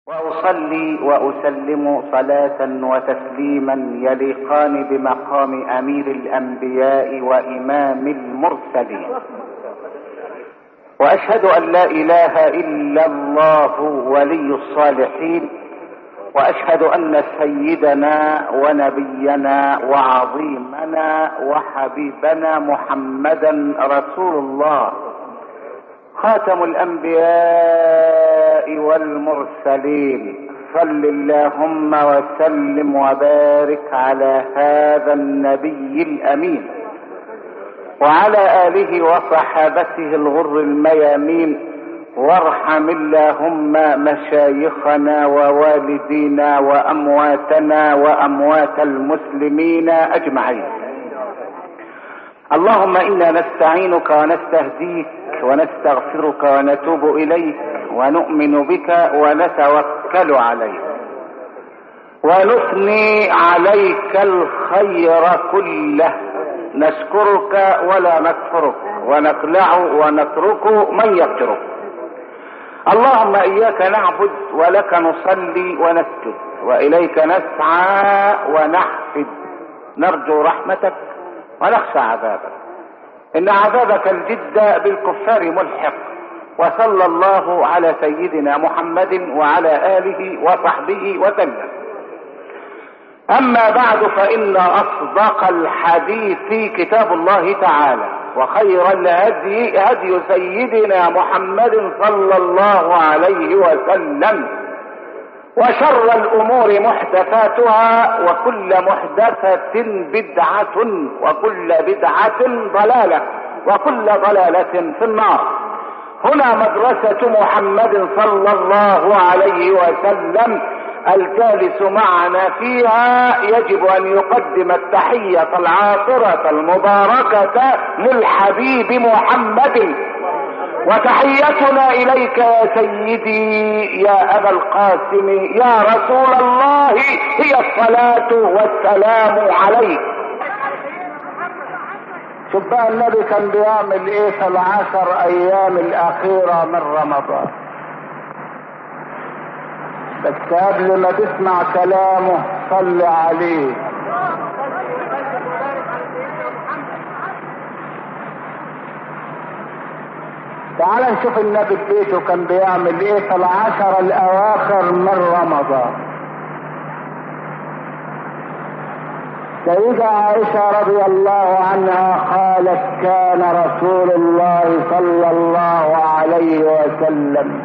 وأصلي وأسلم صلاة وتسليما يليقان بمقام أمير الأنبياء وإمام المرسلين، وأشهد أن لا إله إلا الله ولي الصالحين، وأشهد أن سيدنا ونبينا وعظيمنا وحبيبنا محمدا رسول الله خاتم الأنبياء والمرسلين. صل اللهم وسلم وبارك على هذا النبي الأمين وعلى آله وصحابته الغر الميامين، وارحم اللهم مشايخنا ووالدينا وأمواتنا وأموات المسلمين أجمعين. اللهم إنا نستعينك ونستهديك ونستغفرك ونتوب إليك ونؤمن بك ونتوكل عليك ونثني عليك الخير كله، نشكرك ولا نكفرك ونخلع ونترك من يكفرك. اللهم إياك نعبد ولك نصلي ونسجد وإليك نسعى ونحفد، نرجو رحمتك ونخشى عذابك، إن عذابك الجد بالكفار ملحق. وصلى الله على سيدنا محمد وعلى آله وصحبه وسلم. أما بعد، فإن أصدق الحديث كتاب الله تعالى، وخير الهدي هدي سيدنا محمد صلى الله عليه وسلم، وشر الأمور محدثاتها، وكل محدثة بدعة، وكل بدعة ضلالة، وكل ضلالة في النار. هنا مدرسة محمد صلى الله عليه وسلم، الجالس معنا فيها يجب أن يقدم التحية العاطرة المباركة للحبيب محمد، وتحيتنا إليك يا سيدي يا أبا القاسم يا رسول الله هي الصلاة والسلام عليك. شوف بقى النبي كان بيعمل ايه في 10 أيام الأخيرة من رمضان. بس قبل ما تسمع كلامه صل عليه. تعال نشوف النبي في بيته كان بيعمل ايه في 10 الأواخر من رمضان. سيدة عائشة رضي الله عنها قالت: كان رسول الله صلى الله عليه وسلم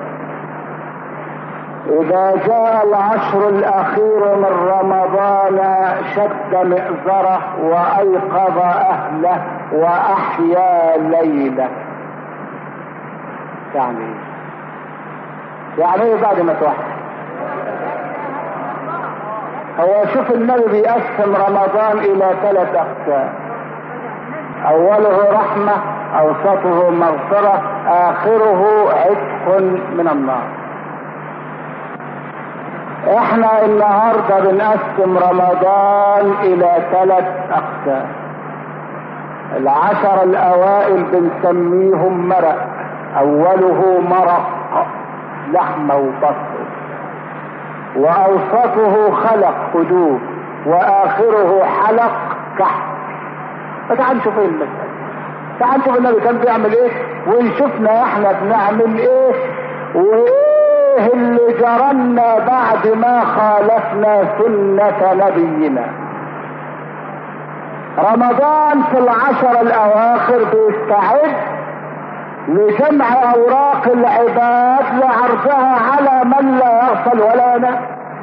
إذا جاء 10 الأخير من رمضان شد مئزره وأيقظ أهله وأحيا ليله. يعني ايه بعد ما توحد؟ هو شوف النبي بيقسم رمضان إلى 3 أقسام: أوله رحمة، أوسطه مغفرة، آخره عتق من النار. احنا النهاردة بنقسم رمضان إلى 3 أقسام. 10 الأوائل بنسميهم مرق، أوله مرق لحمة وبصل، وأوسطه خلق خدود، وآخره حلق كحك. فتعال نشوف ايه المسألة، تعال نشوف النبي كان بيعمل ايه، ونشوفنا احنا بنعمل ايه، وايه اللي جرالنا بعد ما خالفنا سنة نبينا. رمضان في 10 الأواخر بيستعد لجمع أوراق العباد لعرضها على من لا يغفل ولا ينام.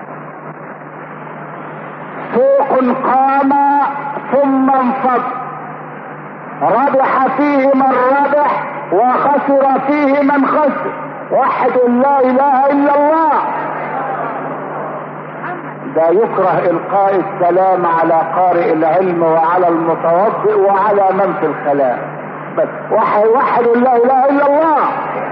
سوق قام ثم انفض، ربح فيه من ربح وخسر فيه من خسر. وحد لا إله إلا الله. ده يكره إلقاء السلام على قارئ العلم وعلى المتوضئ وعلى من في الخلاء، بس وحد لا إله إلا الله.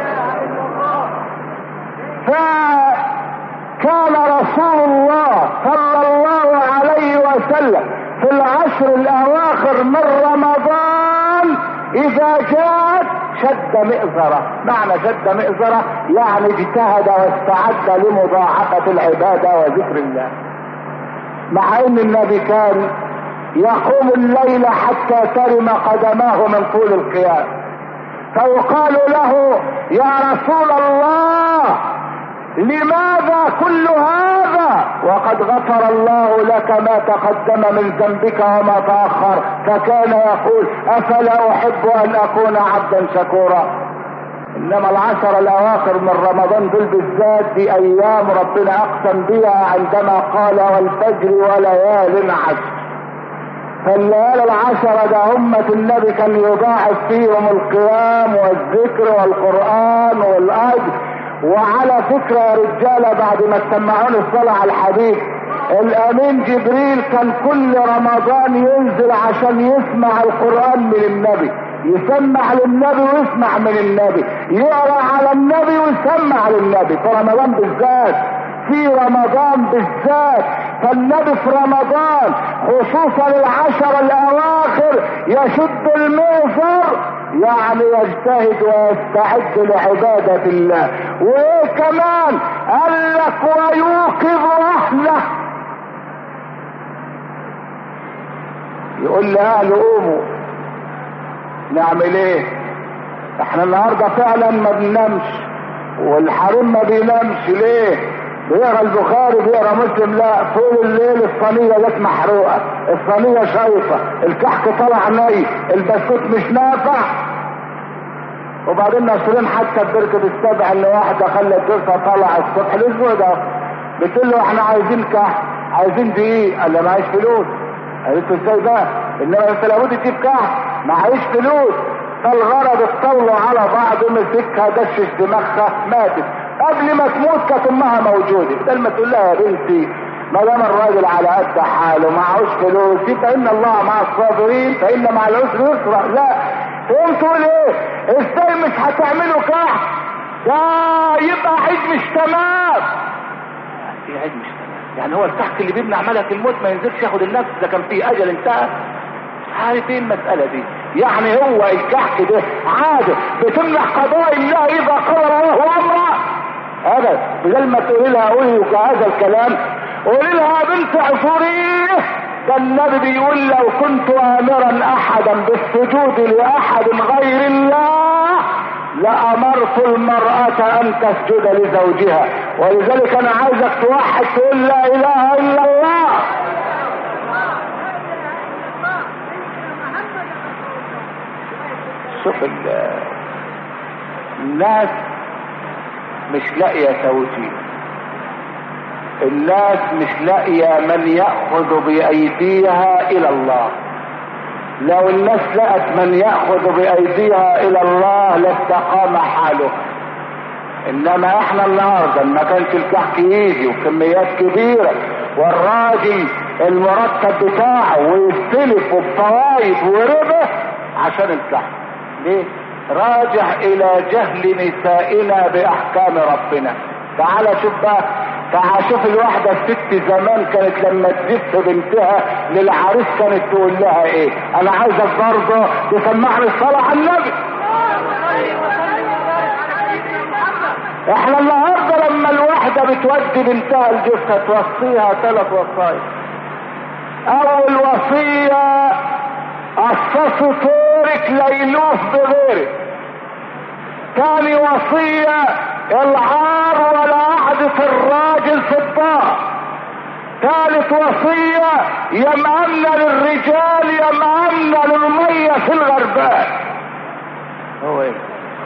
فكان رسول الله صلى الله عليه وسلم في 10 الأواخر من رمضان إذا جاءت شد مئزرة. معنى شد مئزرة يعني اجتهد واستعد لمضاعفة العبادة وذكر الله. مع ان النبي كان يقوم الليل حتى ترم قدماه من طول القيام، فيقال له يا رسول الله لماذا كل هذا وقد غفر الله لك ما تقدم من ذنبك وما تأخر؟ فكان يقول افلا احب ان اكون عبدا شكورا. انما العشر الاواخر من رمضان دول بالذات دي ايام ربنا اقسم بها عندما قال والفجر وليال عشر. فالليالي العشرة ده أمة النبي كان يضاعف فيهم القيام والذكر والقرآن والأجر. وعلى فكرة يا رجالة بعد ما تسمعون الصلاة على الحبيب، الأمين جبريل كان كل رمضان ينزل عشان يسمع القرآن من النبي، يسمع للنبي ويسمع من النبي، يقرأ على النبي ويسمع للنبي في رمضان بالذات. في رمضان بالذات فالنبي في رمضان خصوصا العشر الاواخر يشد المئزر، يعني يجتهد ويستعد لعبادة الله. وايه كمان قال لك ويوقظ اهله، يقول لاهله قوموا. نعمل ايه؟ احنا النهارده فعلا ما بننامش، والحريم ما بينامش. ليه؟ بيقرا البخاري بيقرا مسلم، لا طول الليل الصينيه جت محروقه، الصينيه شايطه، الكحك طلع ني، البسكوت مش نافع. وبعدين ناشرين حتى بركه السبع ان واحده خلت جوزها طلع الصبح الاسبوع ده بتقول له احنا عايزين كحك، عايزين دقيق. قال لها معيش فلوس. قالت له ازاي بقى؟ انما انت لابد تجيب كحك. معيش فلوس. فالغرض اتصلوا على بعض، مسكها دشش دماغها ماتت. قبل ما تموت كانت امها موجوده، بدل ما تقول لها يا بنتي ما دام الراجل على قد حاله معهوش فلوس فان الله مع الصابرين فان مع العسر يسرا. لا، تقوم تقول ايه؟ ازاي مش هتعملوا كحك؟ ده يبقى عيد مش تمام. ايه عيد مش تمام؟ يعني هو الكحك اللي بيمنع ملك الموت ما ينزلش ياخد النفس؟ ده كان فيه اجل انتهى. عارف ايه المسألة دي؟ يعني هو الكحك ده عادة بتمنع قضاء الله اذا قضى الله امرا؟ ابدا. بدل ما تقولي لها قولي هذا الكلام، قولي لها يا بنت عصوريه ده النبي بيقول لو كنت امرا احدا بالسجود لاحد غير الله لامرت المرأة ان تسجد لزوجها. ولذلك انا عايزك توحد تقول لا اله الا الله. شوف الناس مش لاقيه توجيه، الناس مش لاقيه من ياخذ بايديها الى الله. لو الناس لقت من ياخذ بايديها الى الله لاستقام حاله. انما احنا النهارده ما كانش الكحك يجي وكميات كبيره والراجل المرتب بتاعه ويستلف وبفوايد وربح عشان الكحك. ليه؟ راجع الى جهل نسائنا باحكام ربنا. تعال شوف بقى، تعال شوف الواحدة الست زمان كانت لما تزف بنتها للعريس كانت تقول لها ايه؟ انا عايزك برضه تسمعني الصلاة على النبي. احنا النهارده لما الواحدة بتودي بنتها الجثة توصيها 3 وصايا. اول وصية قصصوا طورك ليلوف بغيرك. ثاني وصية العار ولا قعدة الراجل في الدار. ثالث وصية يا مأمنة للرجال يا مأمنة للمية في الغربال. هو ايه؟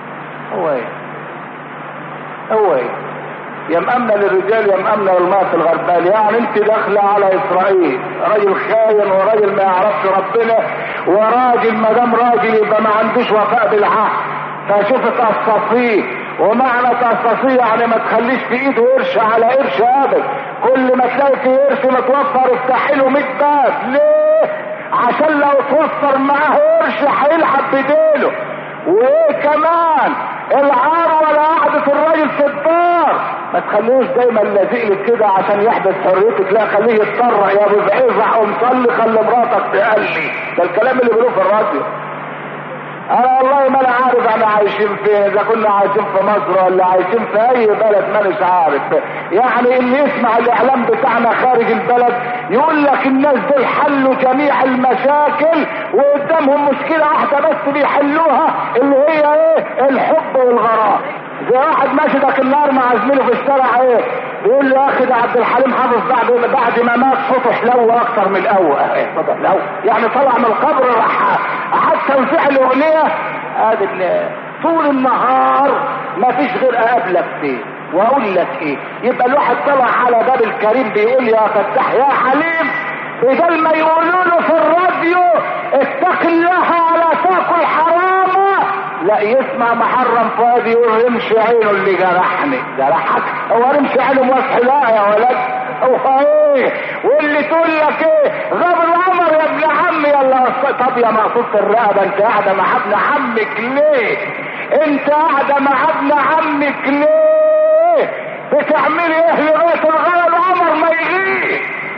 يا مأمنة للرجال يا مأمنة للمية في الغربال. يعني انت داخلة على اسرائيل، راجل خاين وراجل ما يعرفش ربنا وراجل ما دام راجل يبقى ما عندوش وفاء بالعهد. فشوف تقصصيه، ومعنى تقصصيه يعني ما تخليش في ايده قرش على قرش ابدا. كل ما تلاقي في قرش متوفر افتحي له 100 باب. ليه؟ عشان لو توفر معاه قرش هيلعب بديله. وايه كمان؟ العار ولا قعدة الراجل في الدار. ما تخليهوش دايما لازق لك كده عشان يحبس حريتك، لا خليه يتطرق يا ابو زعيزع قوم صلي خلي مراتك تقلي. ده الكلام اللي بيقولوه في الراديو. انا والله ما انا عارف احنا عايشين فين، اذا كنا عايشين في مصر ولا عايشين في اي بلد مانيش عارف. يعني اللي يسمع الاعلام بتاعنا خارج البلد يقول لك الناس دول حلوا جميع المشاكل وقدامهم مشكلة واحدة بس بيحلوها، اللي هي ايه؟ الحب والغرام. زي واحد ماشي ذاك النهار مع زميله في الشارع، ايه بيقول له يا اخي ده عبد الحليم حافظ بعد ما مات صوته حلو اكتر من الاول. صوته حلو يعني طلع من القبر راح حتى وفعل اغنيه. ادي طول النهار ما فيش غير اقابلك فيه واقول لك ايه. يبقى الواحد طلع على باب الكريم بيقول يا فتاح يا حليم، بدل ما يقولوا له في الراديو اتق الله ولا تاكل حرامه، لا يسمع محرم فؤاد يقول رمش عينه اللي جرحني. جرحك؟ هو رمش عينه موسح؟ لا يا ولد، هو ايه؟ واللي تقول لك ايه؟ غاب القمر يا ابن عمي. يلا طب يا مقصوصة الرقبه، انت قاعده مع ابن عمك ليه؟ انت قاعده مع ابن عمك ليه؟ بتعملي ايه لغايه الغلا القمر ما يغيب؟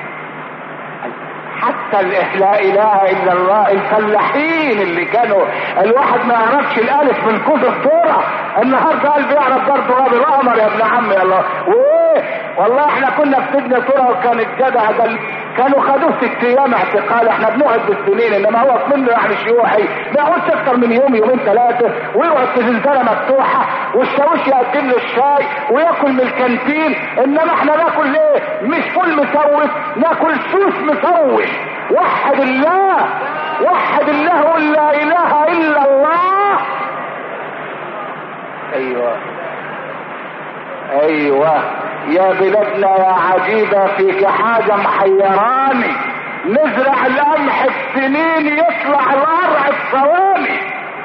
حتى لا اله الا الله الفلاحين اللي كانوا الواحد ما يعرفش الالف من كتر الذره، النهارده قال بيعرف برضه غاب القمر يا ابن عمي. الله وايه والله احنا كنا في سجن ذره وكان الجدع ده كانوا خدوه 6 ايام اعتقال. احنا بنقعد بالسنين، انما هو منه يعني شيوعي ما يقعدش اكتر من يومين 3 ويقعد في زنزانه مفتوحه والشاويش يقدم له الشاي وياكل من الكانتين. انما احنا ناكل ليه؟ مش فول مسوس، ناكل سوس مسوس. وحد الله، وحد الله، قل لا اله الا الله. ايوه يا بلادنا يا عجيبة فيك حاجة محيراني، نزرع القمح بسنين يطلع القرع بثواني.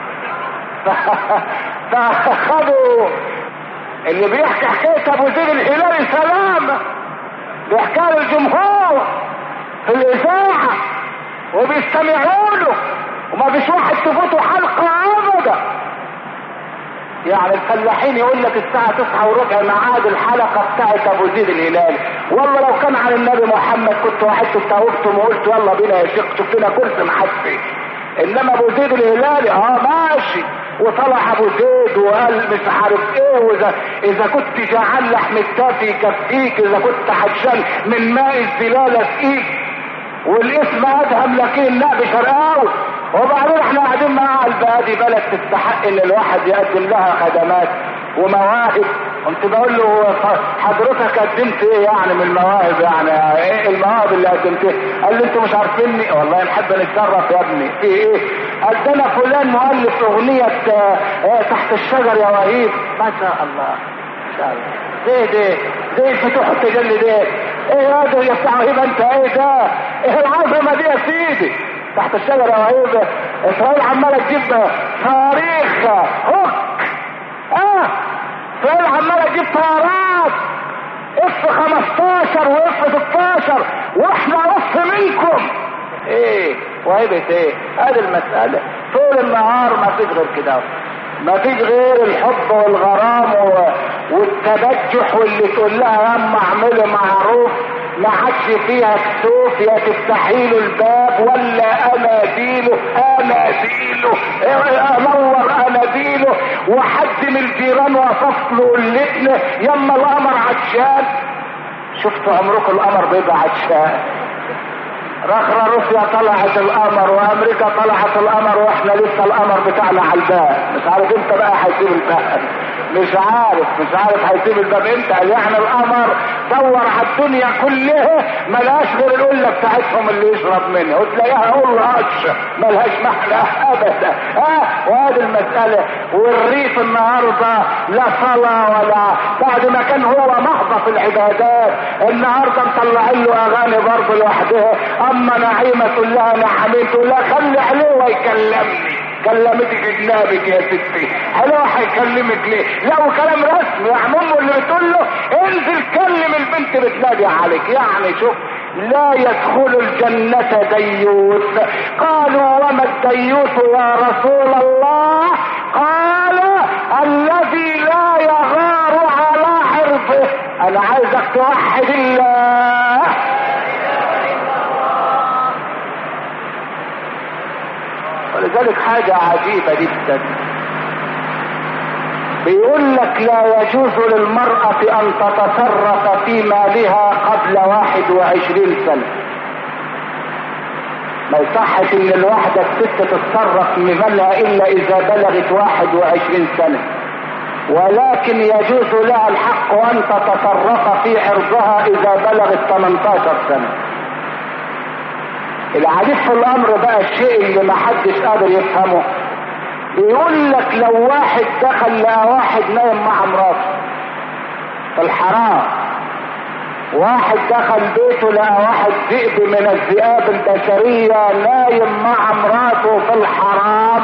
فخدوا اللي بيحكي حكاية ابو زيد الهلالي سلامة بيحكيها للجمهور في الاذاعة وبيستمعوا له وما فيش واحد تفوته حلقة ابدا. يعني الفلاحين يقول لك الساعة 9:15 ميعاد الحلقة بتاعت ابو زيد الهلالي. والله لو كان عن النبي محمد كنت وحدت استوقفتم وقلت يلا بينا يا شيخ شوف لنا كرسي محفي. انما ابو زيد الهلالي ماشي، وطلع ابو زيد وقال مش عارف ايه، واذا كنت جعان لحم التافي يكفيك، اذا كنت عطشان من ماء الزلالة اسقيك، والاسم ادهم لكن لا بشرقاوي. وبعدين احنا قاعدين معاها البادي بلد تستحق ان الواحد يقدم لها خدمات ومواهب. قمت بقول له حضرتك قدمت ايه يعني من المواهب؟ يعني ايه المواهب اللي قدمتها؟ قال لي انتوا مش عارفيني. والله نحب نتشرف يا ابني. في ايه؟ قال ده انا فلان مؤلف اغنية تحت الشجر يا وهيب. ما شاء الله ما شاء الله. زي الفتوح التجلي ده. ايه هذا يا بتاع وهيب انت؟ ايه ده؟ ايه العظمة دي يا سيدي؟ تحت الشجرة يا وهيب. اسرائيل عمالة تجيب صواريخ هوك، اسرائيل عمالة تجيب طيارات F-15 وF-16 واحنا نص منكم. ايه وهيبة ايه؟ هذه المسألة طول النهار ما فيش غير كده، ما فيش غير الحب والغرام والتبجح، واللي تقول لها يا اما اعملي معروف ما عادش فيها كسوف، يا تفتحي له الباب ولا اناديله انور اناديله. وحد من الجيران وصف له قلتنا يما القمر عطشان. شفتوا عمركم القمر بيبقى عطشان؟ رخرة روسيا طلعت القمر وامريكا طلعت القمر واحنا لسه القمر بتاعنا على الباب. مش عارف امتى بقى هيسيب الباب، مش عارف هيسيب الباب امتى. يعني القمر دور على الدنيا كلها ملهاش غير القله بتاعتهم اللي يشرب منها وتلاقيها قله قش ملهاش معنى ابدا. وهذه المساله. والريف النهارده لا صلاه ولا بعد ما كان هو محضه في العبادات، النهارده مطلعين له اغاني برضه لوحدها. اما نعيمه تقول لها نعمين تقول لها خلي عليه ويكلمني. كلمتك اجنبك يا ستي، حلو هيكلمك ليه؟ لا وكلام رسمي. يعني امه اللي بتقول له انزل كلم البنت بتنادي عليك. يعني شوف لا يدخل الجنة ديوث. قالوا وما الديوث يا رسول الله؟ قال الذي لا يغار على عرضه. انا عايزك توحد الله. ولذلك حاجة عجيبة جدا، بيقول لك لا يجوز للمرأة ان تتصرف في مالها قبل 21 سنة. ما يصحش ان الواحدة الست تتصرف في مالها الا اذا بلغت 21 سنة، ولكن يجوز لها الحق ان تتصرف في عرضها اذا بلغت 18 سنة. العجيب في الامر بقى الشيء اللي ما حدش قادر يفهمه، بيقول لك لو واحد دخل لقى واحد نايم مع مراته في الحرام، واحد دخل بيته لقى واحد ذئب من الذئاب البشرية نايم مع مراته في الحرام،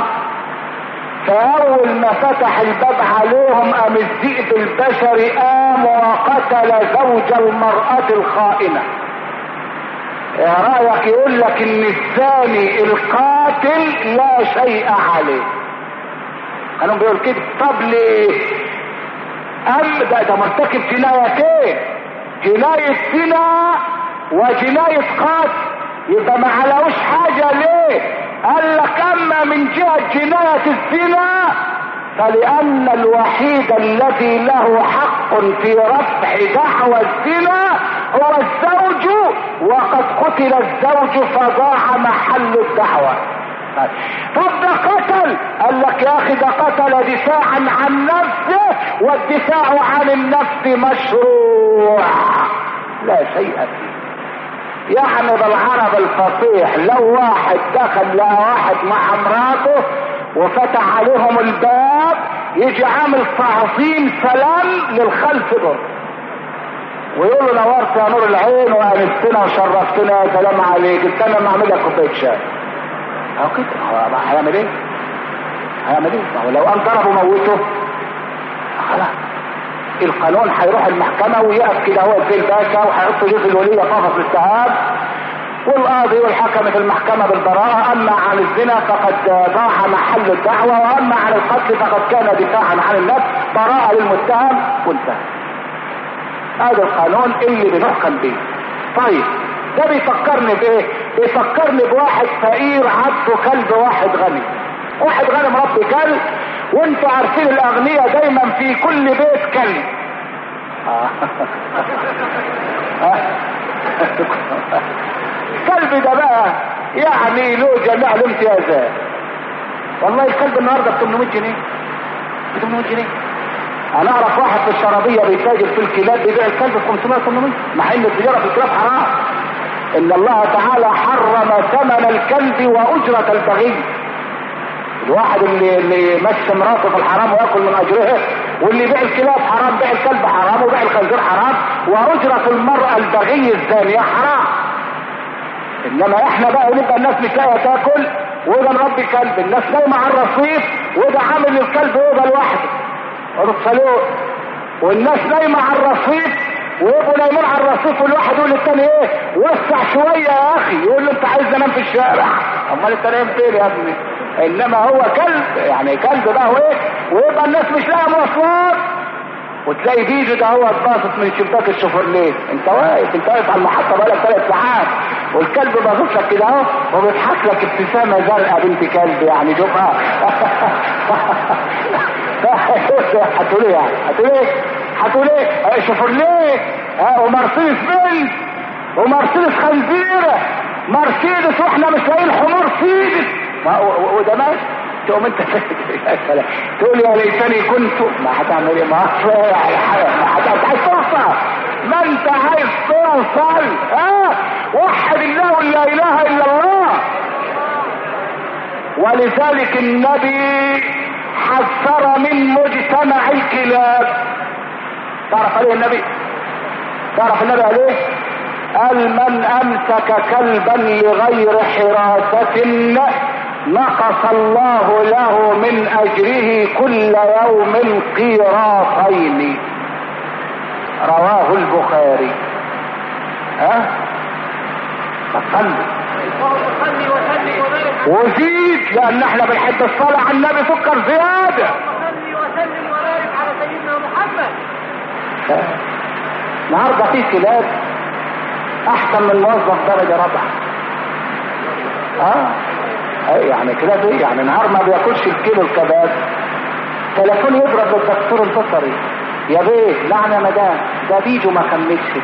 فاول ما فتح الباب عليهم قام الذئب البشري قام وقتل زوج المرأة الخائنة. ايه رأيك؟ يقول لك ان الثاني القاتل لا شيء عليه. كانوا بيقول كده. طب ليه؟ ده مرتكب جنايتين، جناية زنا وجناية قتل، يبقى ما علوش حاجة ليه؟ قال لك اما من جهة جناية الزنا فلان الوحيد الذي له حق في رفع دعوى الزنا هو الزوج، وقد قتل الزوج فضاع محل الدعوة. طب ده قتل، قال لك يا اخي ده قتل دفاعا عن نفسه، والدفاع عن النفس مشروع لا شيء فيه. يعني بالعرب الفصيح لو واحد دخل لقى واحد مع مراته وفتح عليهم الباب، يجي عامل تعظيم سلام للخلف دول ويقول له نورت يا نور العين وانستنا وشرفتنا، يا سلام عليك، استنى ما اعمل لك كوبايه شاي. اهو كده. هيعمل ايه؟ هيعمل ايه؟ ما هو لو قام ضربه موته خلاص القانون هيروح المحكمة ويقف كده هو زي الباشا وهيحط جزء الولية قفص السهام، والقاضي والحكم في المحكمة بالبراءة. اما عن الزنا فقد ضاع محل الدعوة، واما عن القتل فقد كان دفاعا عن النفس، براءة للمتهم وانتهى. هذا القانون اللي بنحكم به. طيب ده بيفكرني بايه؟ بيفكرني بواحد فقير عبده كلب واحد غني. واحد غني مربي كلب، وانتوا عارفين الاغنياء دايما في كل بيت كلب. الكلب ده بقى يعني له جميع الامتيازات. والله الكلب النهارده ب 800 جنيه، ب 800 جنيه. انا اعرف واحد في الشرابيه بيتاجر في الكلاب بيبيع الكلب ب 500 800، مع ان التجاره في الكلاب حرام. ان الله تعالى حرم ثمن الكلب واجره البغي. الواحد اللي يمشي مراته في الحرام وياكل من اجرها، واللي يبيع الكلاب حرام، بيع الكلب حرام، وبيع الخنزير حرام، واجره المراه البغي الزانيه حرام. انما احنا بقى نبقى الناس مش لاقيه تاكل، وده مربي كلب، الناس نايمه على الرصيف، وده عامل للكلب اوضه لوحده وبتصلوه، والناس نايمه على الرصيف ويبقوا نايمين على الرصيف، والواحد يقول للتاني ايه وسع شويه يا اخي، يقول له انت عايز انام في الشارع، امال انت نايم فين يا ابني؟ انما هو كلب، يعني كلب بقى هو ايه، ويبقى الناس مش لاقيه مواصلات، وتلاقي فيديو ده هو اتباصص من شباك الشوفرليه، انت واقف على المحطه بقالك 3 ساعات والكلب باصص لك كده اهو وبيضحك لك ابتسامه زرقاء بنت كلب، يعني شوفها. هتقول ايه يعني؟ هتقول ايه؟ شوفرليه ومرسيدس بنز ومرسيدس خنزيره، مرسيدس واحنا مش لاقيين حمار سيدس، وده ماشي. تقوم انت تقول يا ليتني كنت، ما هتعمل ايه؟ ما عايز توصل، ما انت عايز توصل. وحد الله لا اله الا الله. ولذلك النبي حذر من مجتمع الكلاب. تعرف عليه النبي؟ تعرف النبي عليه؟ قال من امسك كلبا لغير حراسة نقص الله له من اجره كل يوم قيراطين. رواه البخاري. وزيد، لان احنا بنحب الصلاة على النبي، سكر زيادة. وصلي وسلم وبارك على سيدنا محمد. النهارده في كلاب احسن من موظف درجة رابعة. يعني كده ايه يعني؟ نهار ما بياكلش الكيلو الكباب تليفون يضرب للدكتور البيطري، يا بيه نعم يا مدام ده بيجو ما كملش.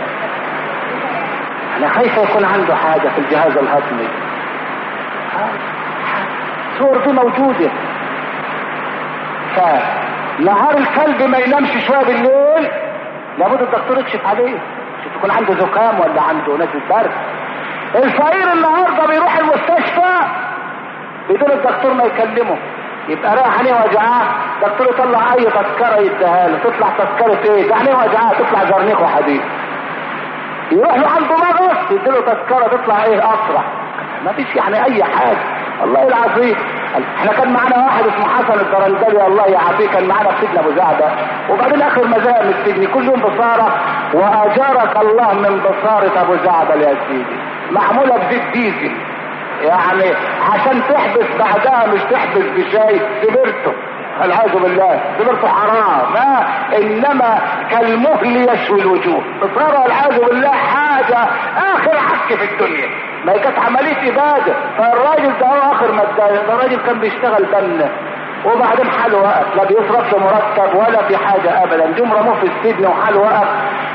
انا خايفه يكون عنده حاجه في الجهاز الهضمي. الصور دي موجوده. فنهار الكلب ما ينامش شويه بالليل لابد الدكتور يكشف عليه، شوف يكون عنده زكام ولا عنده نزله برد. الفقير النهارده بيروح المستشفى بدون الدكتور ما يكلمه، يبقى رايح عينيه وجعاه، الدكتور يطلع اي تذكره يديها له، تطلع تذكره ايه؟ ده عينيه وجعاه تطلع زرنيخ وحديد. يروح له عنده مغص يديله تذكره تطلع ايه؟ اسرع. ما فيش يعني اي حاجه. الله العظيم. احنا كان معانا واحد اسمه حسن الدرندلي الله يعافيه، كان معانا في سجن ابو زعبه، وبعدين اخر ما زهق من السجن كل يوم بصاره، واجارك الله من بصاره ابو زعبه يا سيدي، معموله بزيت ديزل يعني عشان تحبس بعدها، مش تحبس بشاي سبرته، والعياذ بالله سبرته حرام، ما انما كالمهل يشوي الوجوه. بصاره والعياذ بالله حاجه اخر عك في الدنيا. ما هي كانت عمليه اباده. فالراجل ده هو اخر ما اتضايق، ده الراجل كان بيشتغل بنا وبعدين حاله وقف، لا بيصرف له مرتب ولا في حاجه ابدا، جم رموه في السجن وحاله وقف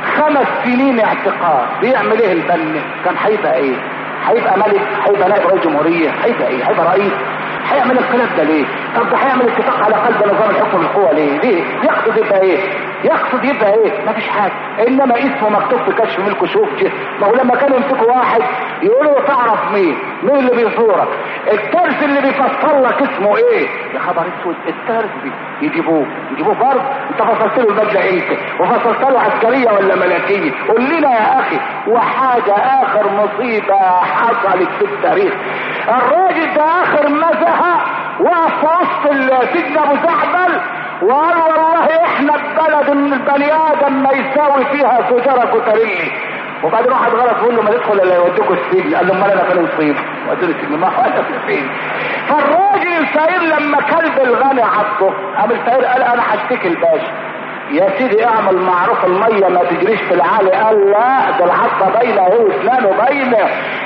5 سنين اعتقال. بيعمل ايه البن؟ كان هيبقى ايه؟ هيبقى ملك؟ هيبقى نائب رئيس جمهوريه؟ هيبقى ايه؟ هيبقى رئيس؟ هيعمل الكلام ده ليه؟ طب ده هيعمل اتفاق على قلب نظام الحكم بالقوه ليه؟ ليه؟ يقصد يبقى ايه؟ يقصد يبقى ايه؟ مفيش حاجه، انما اسمه مكتوب في كشف ملك شوف. ما هو لما كانوا يمسكوا واحد يقولوا تعرف مين اللي بيصورك؟ الترس اللي بيفصل لك اسمه ايه؟ يا خبر اسود، الترس يجيبوه برضه. انت فصلت له البدله امتى؟ وفصلت له عسكريه ولا ملكيه؟ قول لنا يا اخي. وحاجه اخر مصيبه حصلت في التاريخ، الراجل ده اخر ما زهق وقف في وسط السجن ابو زعبل وقال والله احنا البلد البني ادم ما يساوي فيها سجاره كوتريلي. وبعدين واحد غلط يقول له ما تدخل الا يوديكوا السجن، قال له امال انا كان مصيب ودوني السجن، ما هو انا فين؟ فالراجل الفقير لما كلب الغني عضه قام الفقير قال انا هشتكي الباشا. يا سيدي اعمل معروف، الميه ما تجريش في العالي. قال لا، ده العضه باينه اهو، اسنانه باينه،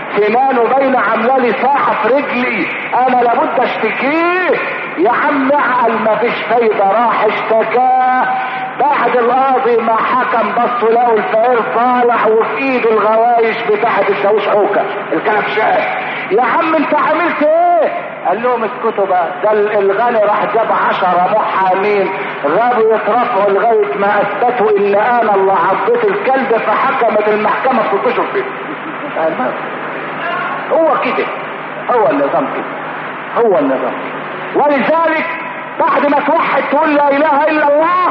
سنانه باينه، عامله لي ساحه في رجلي، انا لابد اشتكيه. يا عم اعقل، ما فيش فايده، راح اشتكاه. بعد القاضي ما حكم بصوا لقوا الفقير طالع وفي ايده الغوايش بتاعت الشاويش عوكه الكبشات. يا عم انت عملت ايه؟ قال لهم اسكتوا بقى، ده الغني راح جاب 10 محامين غابوا يترفعوا لغايه ما اثبتوا ان انا اللي عضيت الكلب، فحكمت المحكمه 6 اشهر فيه. هو كده، هو النظام كده، هو النظام. ولذلك بعد ما توحد تقول لا اله الا الله،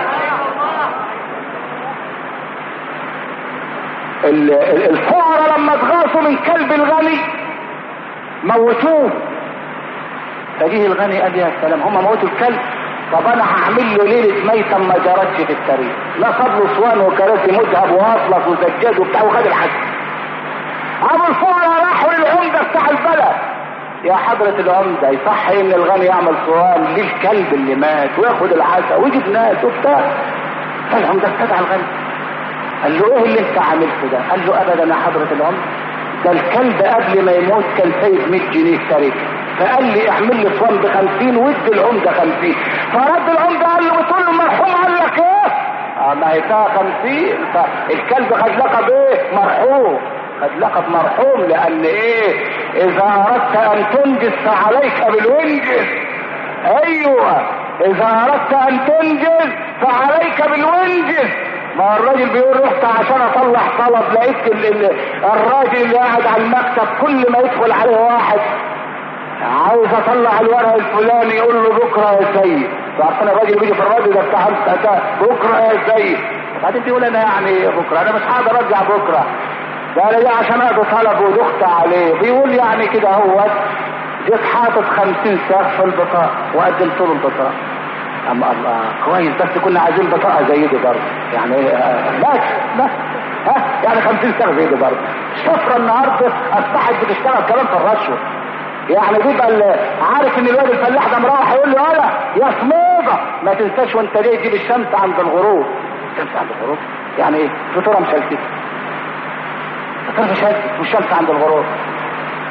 الفقراء لما اتغاصوا من كلب الغني موتوه. فجيه الغني قال يا سلام، هم موتوا الكلب، طب انا هعمل له ليله ميته ما جرتش في التاريخ، لا فضل اسوان وكراسي مذهب واطلس وسجاد وبتاع وخد الحج. ابو الفقراء راحوا للعمده بتاع البلد، يا حضرة العمدة يصح ان الغني يعمل صوان للكلب اللي مات وياخد العسى ويجيب ناس وبتاع؟ فالعمدة استدعى الغني، قال له ايه اللي انت عملته ده؟ قال له ابدا يا حضرة العمدة، ده الكلب قبل ما يموت كان سايب 100 جنيه تركه، فقال لي اعمل لي صوان ب50 وادي العمدة 50. فرد العمدة قال له بتقول له المرحوم قال لك ايه؟ ما هي فيها 50. فالكلب خد لقب ايه؟ مرحوم، قد لقب مرحوم، لان ايه؟ اذا اردت ان تنجز فعليك بالونجز. ايوه، اذا اردت ان تنجز فعليك بالونجز. ما الراجل بيقول رحت عشان اطلع طلب، لقيت الراجل اللي قاعد على المكتب كل ما يدخل عليه واحد عاوز اطلع الورق الفلاني يقول له بكره يا سيد. عارفين الراجل بيجي في الراجل ده بتاع بكره يا سيد، بعدين بيقول انا يعني بكره انا مش هقدر ارجع بكره، ده انا جاي عشان اخد طلب ودخت عليه. بيقول يعني كده هو جيت حاطط 50 ساق في البطاقه وقدمت له البطاقه. اما الله كويس، بس كنا عايزين بطاقه زي دي برضه يعني بس يعني 50 ساق زي دي برضه. الشفره النهارده اصبحت بتشتغل كمان في الرشوه، يعني بيبقى عارف ان الواد الفلاح ده مروح يقول له يلا يا صموده ما تنساش وانت جاي تجيب الشمس عند الغروب. الشمس عند الغروب يعني ايه؟ فطوره مشلتته، فطوره مشلتته والشمس عند الغروب.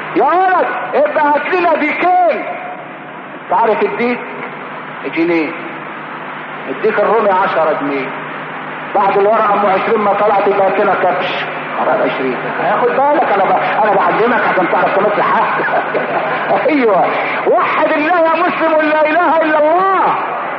يا ولد ابقى هات لنا ديكين. تعرف اديك جنيه، اديك الرومي 10 جنيه، بعد الورقه ام 20 ما طلعت يبقى كده كبش 20. هاخد بالك انا بعلمك عشان تعرف تمسح حقك. ايوه وحد الله يا مسلم ولا اله الا الله.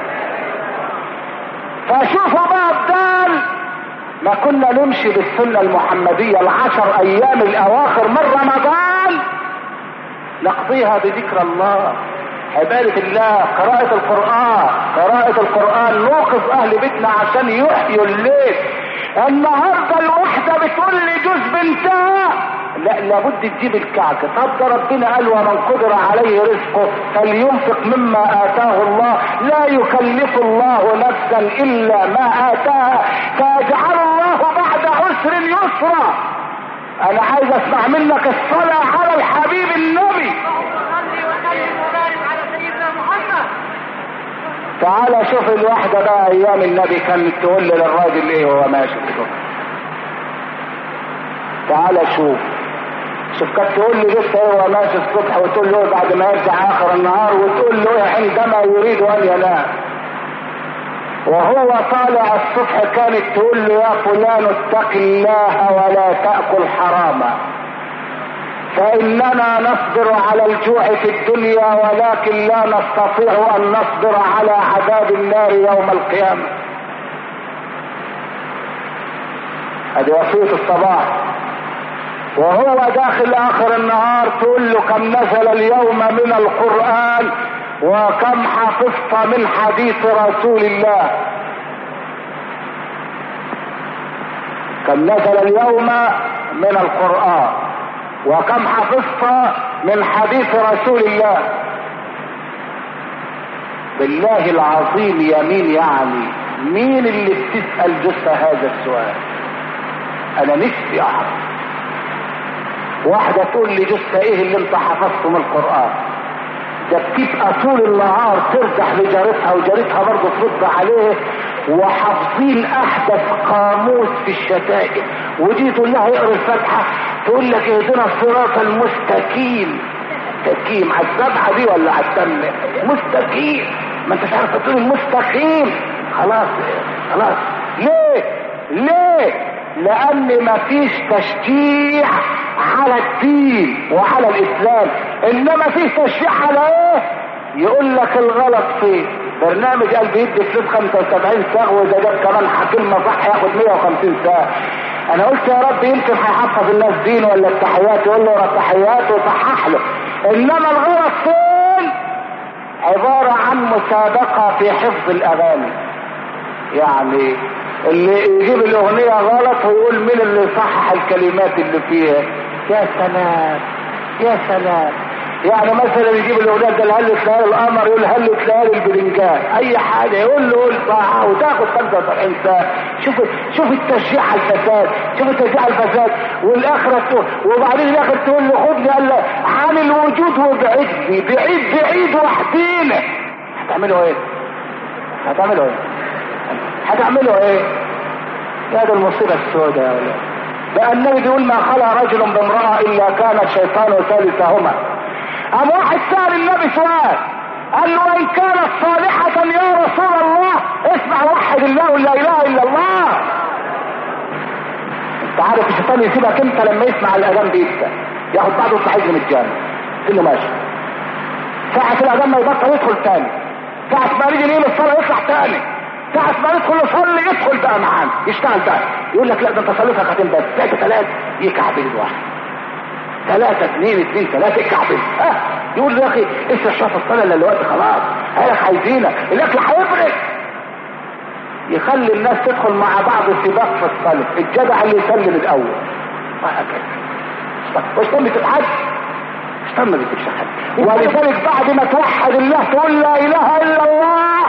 فشوفوا بقى بدال ما كنا نمشي بالسنه المحمديه ال10 ايام الاواخر من رمضان نقضيها بذكر الله، عبادة الله، قراءة القرآن، نوقف اهل بيتنا عشان يحيوا الليل. النهارده الوحدة بتقول لي جوز بنتها لا لابد تجيب الكعكة. طب ده ربنا قال ومن قدر عليه رزقه فلينفق مما آتاه الله لا يكلف الله نفسا إلا ما آتاها فيجعل الله بعد عسر يسرا. انا عايز اسمع منك الصلاة على الحبيب النبي. تعال شوف الواحدة بقى ايام النبي كانت تقول للراجل ايه وهو ماشي كده. تعال شوف كانت تقول لي لسه ايه وهو ماشي الصبح وتقول له بعد ما يرجع اخر النهار وتقول له عندما يريد ان ينام وهو طالع الصبح كانت تقول له يا فلان اتق الله ولا تأكل حراما فإننا نصبر على الجوع في الدنيا ولكن لا نستطيع أن نصبر على عذاب النار يوم القيامة. هذه وصية الصباح. وهو داخل آخر النهار تقول له كم نزل اليوم من القرآن وكم حفظت من حديث رسول الله. كم نزل اليوم من القرآن وكم حفظت من حديث رسول الله. بالله العظيم يمين يعني مين اللي بتسأل جثة هذا السؤال؟ انا نفسي اعرف. واحدة تقول لي جثة ايه اللي انت حفظته من القرآن؟ ده بتبقى طول النهار ترجح لجارتها وجارتها برضه ترد عليه وحافظين احدث قاموس في الشتائم. ودي تقول لها اقرا الفاتحه تقول لك اهدنا الصراط المستقيم. مستقيم على السبعه دي ولا على الثامنه؟ مستقيم. ما انتش عارف تقول المستقيم. خلاص. ليه؟ لان مفيش تشجيع على الدين وعلى الاسلام، انما فيه تشجيع على ايه؟ يقول لك الغلط فيه. برنامج قال بيدي فلوس 75 ساعة واذا جاب كمان كلمة صح ياخد 150 ساعة. انا قلت يا رب يمكن هيحفظ الناس دين ولا التحيات، يقول له التحيات وصحح له. انما الغلط فين؟ عبارة عن مسابقة في حفظ الاغاني. يعني اللي يجيب الاغنية غلط ويقول مين اللي يصحح الكلمات اللي فيها. يا سلام. يعني مثلا يجيب الاغنيه ده الهلت ليالي القمر يقول هلت ليالي البرنجان، اي حاجه يقول له قول صح وتاخد 75 ساعه. شوف التشجيع على الفساد، شوف التشجيع على الفساد. والاخره وبعدين الاخر تقول له خدني قال له عن الوجود وابعدني بعيد وحدينا. هتعملوا ايه؟ يا ده المصيبه السوداء يا ولاد. بقى النبي بيقول ما خلى رجل بامرأة الا كان الشيطان ثالثهما. قام واحد سأل النبي سؤال قال له ان كانت صالحة يا رسول الله اسمع وحد الله ولا اله الا الله. انت عارف الشيطان يسيبك انت لما يسمع الاذان بيبدا ياخد بعضه ويطلع من الجامع تقول له ماشي. ساعة الاذان ما يبطل يدخل تاني، ساعة ما نيجي نقيم الصلاة يطلع تاني، ساعة ما ندخل نصلي يدخل بقى معانا يشتغل بقى يقول لك لا ده انت صليت ركعتين بس 3 يكعبل الواحد 3 2 3 يكعبل. يقول له يا اخي اسرح شوف الصلاه الا الوقت خلاص قالك عايزينك الاكل هيفرق. يخلي الناس تدخل مع بعض سباق في الصلاه، الجدع اللي يسلم الاول وهكذا. والشيطان بتتحد، الشيطان ما بيسيبش حد. ولذلك بعد ما توحد الله تقول لا اله الا الله.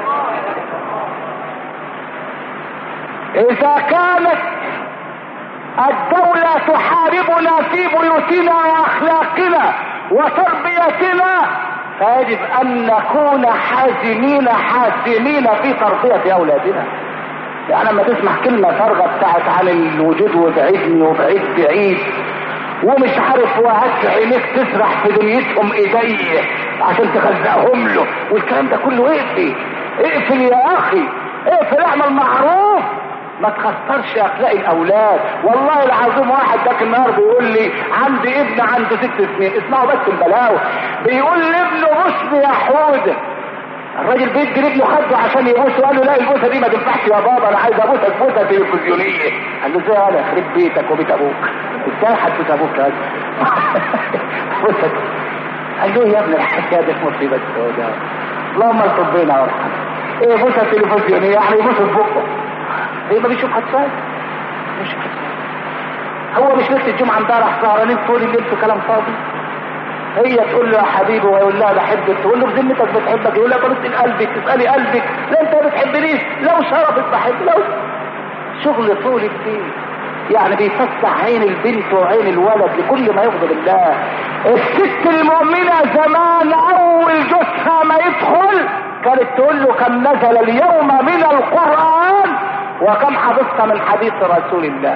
اذا كانت الدولة تحاربنا في بيوتنا واخلاقنا وتربيتنا فيجب ان نكون حازمين في تربية اولادنا. يعني لما تسمع كلمة فارغة بتاعت عن الوجود وبعيدني وبعيد ومش عارف وهات عينيك تسرح في دنيتهم ايديه عشان تخزقهم له، والكلام ده كله اقفل يا اخي، اقفل، اعمل معروف، ما تخسرش اخلاق الاولاد. والله العظيم واحد ذاك النهار بيقول لي عندي ابن عنده 6 سنين، اسمعوا بس البلاوي، بيقول لابنه بصني يا حوده، الراجل بيدي لابنه خده عشان يبوسه، قال له لا البوسه دي ما تنفعش يا بابا، انا عايز ابوسك بوسه تلفزيونيه. قال له ازاي؟ انا يخرب بيتك وبيت ابوك، ازاي هتبوس ابوك يا بوسه؟ قال له يا ابن الحكايه دي مصيبه سوداء، اللهم الطف بينا وارحم. ايه بوسه تلفزيونيه؟ يعني يبوس في بقه، ايه ما بيشوف حدثات؟ مش هو مش لسه الجمعه امبارح سهرانين طول الليل في كلام فاضي؟ هي تقول له يا حبيبي ويقول لها بحبك، تقول له بذمتك بتحبك، يقول لها بسأل قلبك، تسألي قلبك، لا انت ما بتحبنيش، لو شرفك بحب، لو شغل طول الليل، يعني بيفتح عين البنت وعين الولد لكل ما يغضب الله. الست المؤمنة زمان اول جثها ما يدخل كانت تقول له كم نزل اليوم من القرآن وكم حفظت من حديث رسول الله.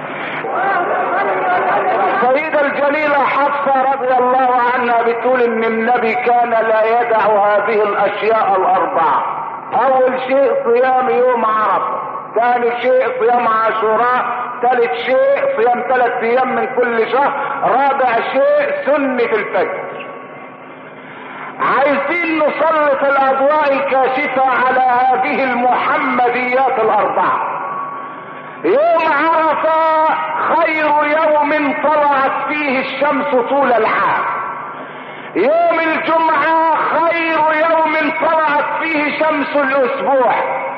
السيدة الجليلة حفصة رضي الله عنها بتقول ان النبي كان لا يدع هذه الاشياء الاربعة. اول شيء صيام يوم عرفة، ثاني شيء صيام عاشوراء، ثالث شيء صيام 3 ايام من كل شهر، رابع شيء سنة الفجر. عايزين نسلط الاضواء الكاشفة على هذه المحمديات الاربعة. يوم عرفة خير يوم طلعت فيه الشمس طول العام. يوم الجمعة خير يوم طلعت فيه شمس الاسبوع.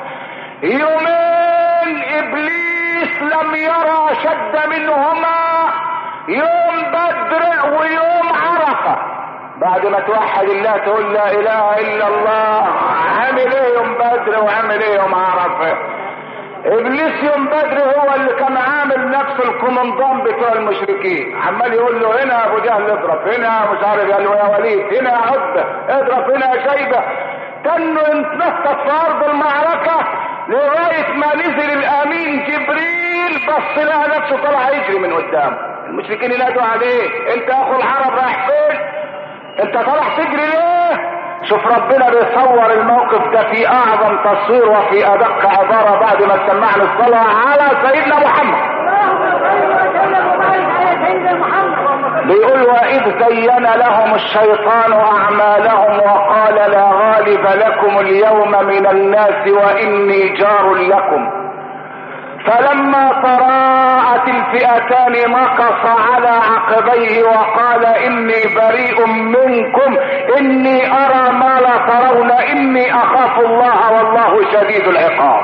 يومين ابليس لم يرى شد منهما، يوم بدر ويوم عرفة. بعد ما توحد الله تقول لا اله الا الله، عامل ايه يوم بدر وعامل ايه يوم عرفة؟ ابليس يوم بدر هو اللي كان عامل نفس الكومندان بتوع المشركين، عمال يقول له هنا ابو جهل اضرب، هنا مش عارف، قال له يا وليد، هنا يا عتبة اضرب، هنا يا شيبة. كانه يتنطط في ارض المعركة لغاية ما نزل الامين جبريل، بص لها نفسه طلع يجري من قدام. المشركين ينادوا عليه انت اخو العرب رايح فين؟ انت طلع تجري ليه؟ شوف ربنا بيصور الموقف ده في اعظم تصوير وفي ادق عبارة بعد ما سمعنا الصلاة على سيدنا محمد. بيقول واذ زين لهم الشيطان اعمالهم وقال لا غالب لكم اليوم من الناس واني جار لكم، فلما تراءت الفئتان نكص على عقبيه وقال اني بريء منكم اني ارى ما لا ترون اني اخاف الله والله شديد العقاب.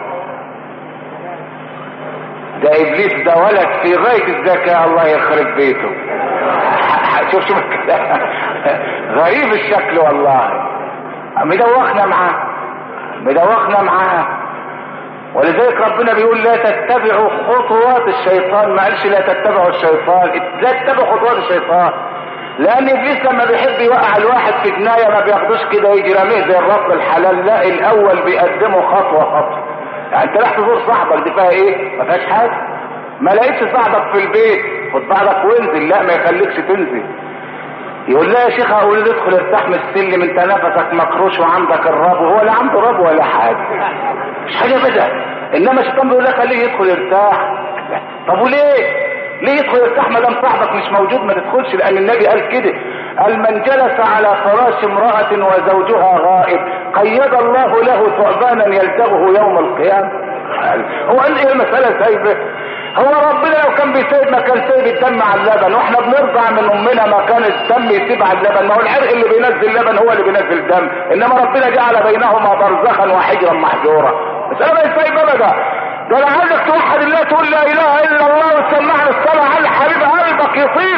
ده ابليس ده ولد في غاية الذكاء، الله يخرب بيته. شوف كده غريب الشكل والله، مدوخنا معاه. ولذلك ربنا بيقول لا تتبعوا خطوات الشيطان، ما قالش لا تتبعوا الشيطان، لا تتبعوا خطوات الشيطان، لان ابليس لما بيحب يوقع الواحد في جنايه ما بياخدوش كده يجي راميه زي الرب الحلال، لا الاول بيقدمه خطوه. يعني انت راح تزور صاحبك دي فيها ايه؟ ما فيهاش حاجه. ما لقيتش صاحبك في البيت خد بعضك وانزل، لا ما يخليكش تنزل. يقول لا يا شيخ اقول له ادخل ارتاح من السلم، انت نفسك مكروش وعندك الربو. هو لا عنده ربو ولا حاجه، مش حاجه بدا. انما الشيطان بيقول لك خليه يدخل يرتاح. طب وليه؟ ليه يدخل يرتاح ما دام صاحبك مش موجود؟ ما تدخلش، لان النبي قال كده، قال من جلس على فراش امرأة وزوجها غائب قيد الله له ثعبانا يلدغه يوم القيامة. هو قال ايه المسألة سايبة؟ هو ربنا لو كان بيسيب ما كان سيب الدم على اللبن، واحنا بنرضع من امنا ما كان الدم يسيب على اللبن. ما هو العرق اللي بينزل لبن هو اللي بينزل الدم، انما ربنا جعل بينهما برزخا وحجرا محجورا. مسألة ما يسيب ابدا. ده لعلك توحد الله تقول لا اله الا الله وتسمعنا الصلاة على حبيب قلبك يطيق.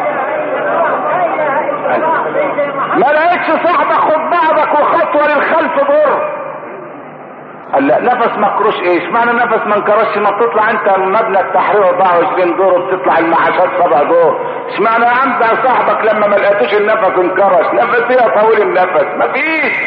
ما لقيتش صاحبك خد بعضك وخطوة للخلف ضر. قال لا نفس مكروش ايش معنى نفس ما انكرش؟ ما بتطلع انت مبنى التحرير 24 دور وبتطلع المعاشات 7 دور. ايش معنى عند صاحبك لما ما لقيتوش النفس انكرش؟ نفس ايه طويل النفس؟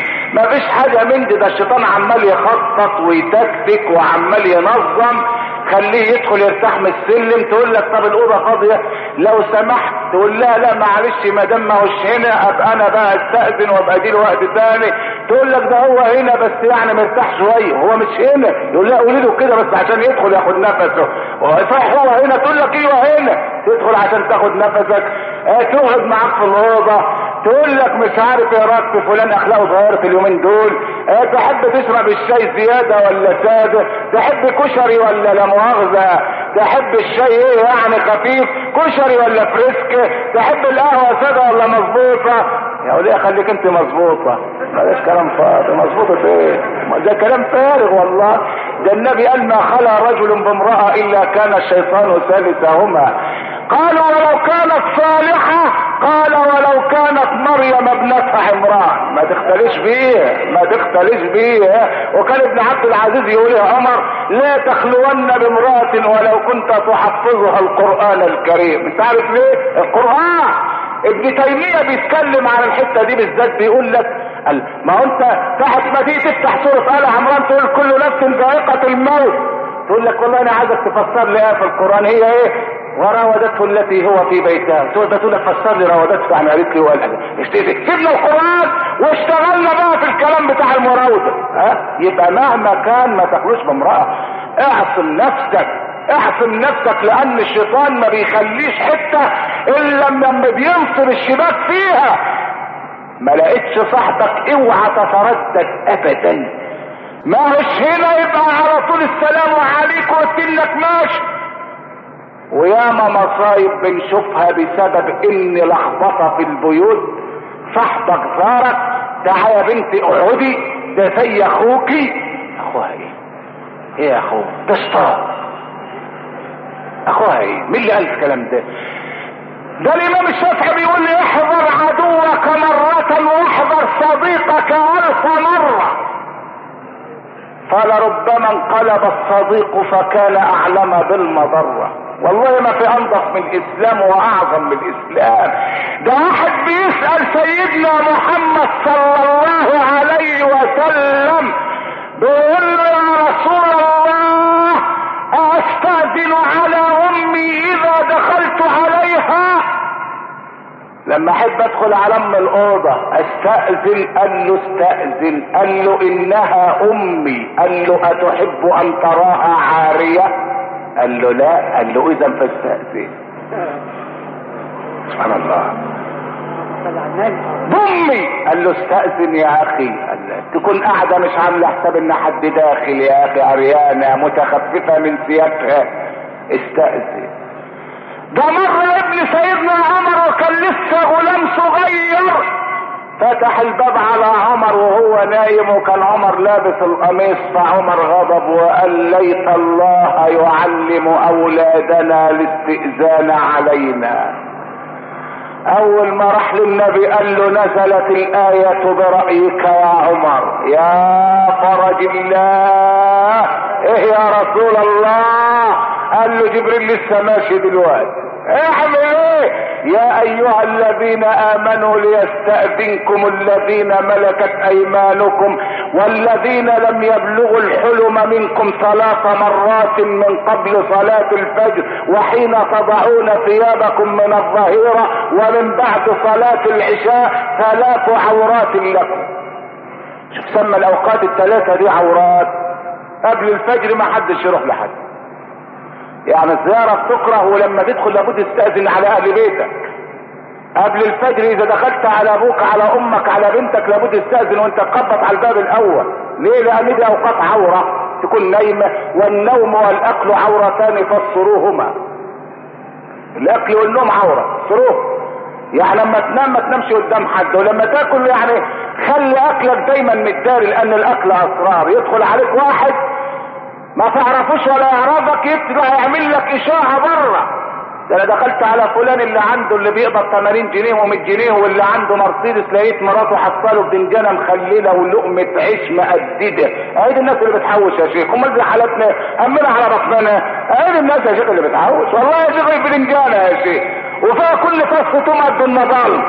مفيش حاجة من دي. ده الشيطان عمال يخطط ويتكتك وعمال ينظم تخليه يدخل يرتاح من السلم، تقول لك طب الاوضه فاضيه لو سمحت، تقول لها لا معلش ما دام ما هوش هنا ابقى انا بقى استاذن وابقى اديله وقت تاني. تقول لك ده هو هنا بس يعني مرتاح شويه، هو مش هنا. يقول لها قولي له كده بس عشان يدخل ياخد نفسه. صح هو هنا، تقول لك ايوه هنا. تدخل عشان تاخد نفسك، تقعد معاك في الاوضه، تقول لك مش عارف ايه رايك في فلان اخلاقه اتغيرت اليومين دول، تحب تشرب الشاي زياده ولا ساده، تحب كشري ولا لا مؤاخذه، تحب الشاي ايه يعني خفيف كشري ولا فريسك، تحب القهوه ساده ولا مظبوطه. يا وليه خليك انت مظبوطه، بلاش كلام فاضي. مظبوطه ايه؟ ده كلام فارغ والله. ده النبي قال ما خلا رجل بامراه الا كان الشيطان ثالثهما. قالوا ولو كانت صالحة، قال ولو كانت مريم ابنة عمران. ما تختلش بيه، ما تختلش بيه. وكان ابن عبد العزيز يقول يا عمر لا تخلون بامرأة ولو كنت تحفظها القرآن الكريم. انت عارف ليه؟ القرآن. ابن تيمية بيتكلم عن الحتة دي بالذات، بيقول لك ما هو انت ساعة ما تيجي تفتح سورة آل عمران تقول كل نفس ذائقة الموت، تقول لك والله انا عايزك تفسر لي ايه في القرآن، هي ايه؟ وراودته التي هو في بيتها. تقول لك فسر لي راودته، يعني قالت لي ولا سيبنا القرآن واشتغلنا بقى في الكلام بتاع المراودة. يبقى مهما كان ما تخلوش بامرأة. اعصم نفسك، احسن نفسك، لان الشيطان ما بيخليش حتة الا لما بينصر الشباك فيها. ما لقيتش صاحبك اوعى تتردد ابدا، ما هوش هنا يبقى على طول السلام عليك وقلت ماشي. وياما مصايب بنشوفها بسبب ان لخبطه في البيوت. صاحبك زارك، تعالى يا بنتي اقعدي، ده زي اخوكي. اخوها ايه؟ ايه يا اخوه؟ ده شطار. اخوها ايه؟ مين اللي قال الكلام ده؟ ده الامام الشافعي بيقول لي احذر عدوك مرة واحذر صديقك 1000 مرة. قال ربما انقلب الصديق فكان اعلم بالمضرة. والله ما في انضف من الاسلام واعظم من الاسلام. ده واحد بيسأل سيدنا محمد صلى الله عليه وسلم، بيقول له يا رسول الله استأذن على امي اذا دخلت عليها؟ لما احب ادخل على ام الاوضه استأذن؟ قال له استأذن. قال له انها امي. قال له اتحب ان تراها عارية؟ قال له لا. قال له اذا فاستأذن. سبحان الله. امي. قال له استأذن يا اخي. قال له تكون قاعدة مش عاملة حساب ان حد داخل يا اخي، عريانة متخففة من ثيابها. استأذن. ده مرة ابن سيدنا عمر وكان لسه غلام صغير، فتح الباب على عمر وهو نايم، وكان عمر لابس القميص، فعمر غضب وقال ليت الله يعلم اولادنا الاستئذان علينا. اول ما راح للنبي قال له نزلت الآية برأيك يا عمر. يا فرج الله. ايه يا رسول الله؟ قال له جبريل لسه ماشي دلوقتي. اعمل ايه؟ يا ايها الذين امنوا ليستأذنكم الذين ملكت ايمانكم والذين لم يبلغوا الحلم منكم 3 مرات من قبل صلاة الفجر وحين تضعون ثيابكم من الظهيرة ومن بعد صلاة العشاء 3 عورات لكم. شوف سمى الاوقات ال3 دي عورات. قبل الفجر ما حدش يروح لحد، يعني الزيارة بتكره، ولما تدخل لابد تستأذن على اهل بيتك. قبل الفجر اذا دخلت على ابوك على امك على بنتك لابد تستأذن وانت تخبط على الباب الاول. ليه؟ لان دي اوقات عورة، تكون نايمة، والنوم والاكل عورتان فاصروهما. الاكل والنوم عورة، صروه. يعني لما تنام ما تنامش قدام حد، ولما تاكل يعني خلي اكلك دايما متداري، لان الاكل اسرار. يدخل عليك واحد ما تعرفوش ولا يعرفك يطلع يعمل لك اشاعة بره. ده انا دخلت على فلان اللي عنده اللي بيقبض 80 جنيه و100 جنيه واللي عنده مرسيدس، لقيت مراته حصله بدنجانه مخلله ولقمه عيش مقدده. اهي الناس اللي بتحوش يا شيخ. امال زي حالتنا امنا على ربنا. اهي الناس يا شيخ اللي بتحوش. والله يا شيخ بدنجانه يا شيخ وفيها كل فص توم قد النضال.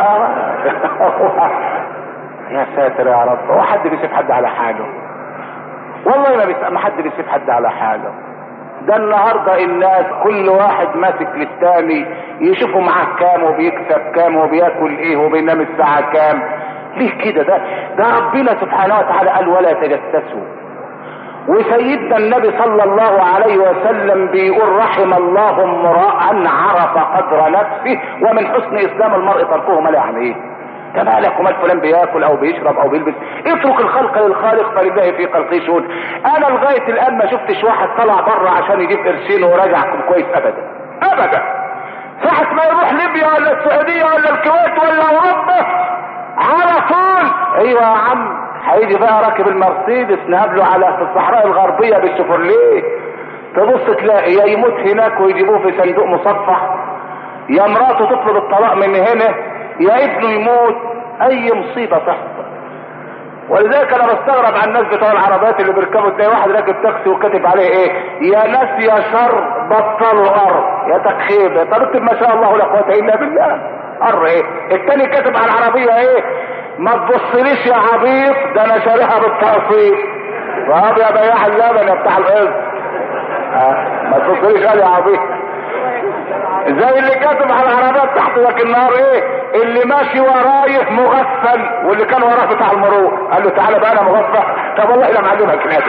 يا ساتر يا رب. هو حد بيسيب حد على حاله؟ والله ما حد بيسيب حد على حاله. ده النهاردة الناس كل واحد ماسك للتاني، يشوفوا معاه كام وبيكسب كام وبياكل ايه وبينام الساعة كام. ليه كده؟ ده ربنا سبحانه وتعالى قال ولا تجسسوا. وسيدنا النبي صلى الله عليه وسلم بيقول رحم الله امرأ عرف قدر نفسه ومن حسن اسلام المرء تركه ما لا يعنيه. ده مالك ومال فلان بياكل او بيشرب او بيلبس؟ اترك الخلق للخالق فلله في خلقه شؤون. انا لغايه الان ما شفتش واحد طلع بره عشان يجيب قرشين وراجع كويس ابدا ابدا. ساعه ما يروح ليبيا ولا السعوديه ولا الكويت ولا اوروبا على طول ايوه يا عم هيجي بقى راكب المرسيدس نقابله على في الصحراء الغربيه بالشيفروليه، تبص تلاقي يا يموت هناك ويجيبوه في صندوق مصفح، يا مراته تطلب الطلاق من هنا، يا ابنه يموت، اي مصيبه تحصل. ولذلك انا بستغرب عن الناس بتوع العربيات اللي بيركبوا، تلاقي واحد راكب تاكسي وكاتب عليه ايه؟ يا ناس يا شر بطلوا قر، يا تكخيب. طب اكتب ما شاء الله لا قوه الا بالله. قر ايه؟ التاني كاتب على العربيه ايه؟ ما تبصليش يا عبيط ده انا شاريها بالتقسيط. فهذا يا بياع اللبن يا بتاع القسط. ما تبصليش قال يا عبيط. زي اللي كاتب على العربية تحت ذاك النهار ايه؟ اللي ماشي ورايه مغفل واللي كان وراه بتاع المرور قال له تعالى بقى انا مغفل. طب والله لا معلمك كده.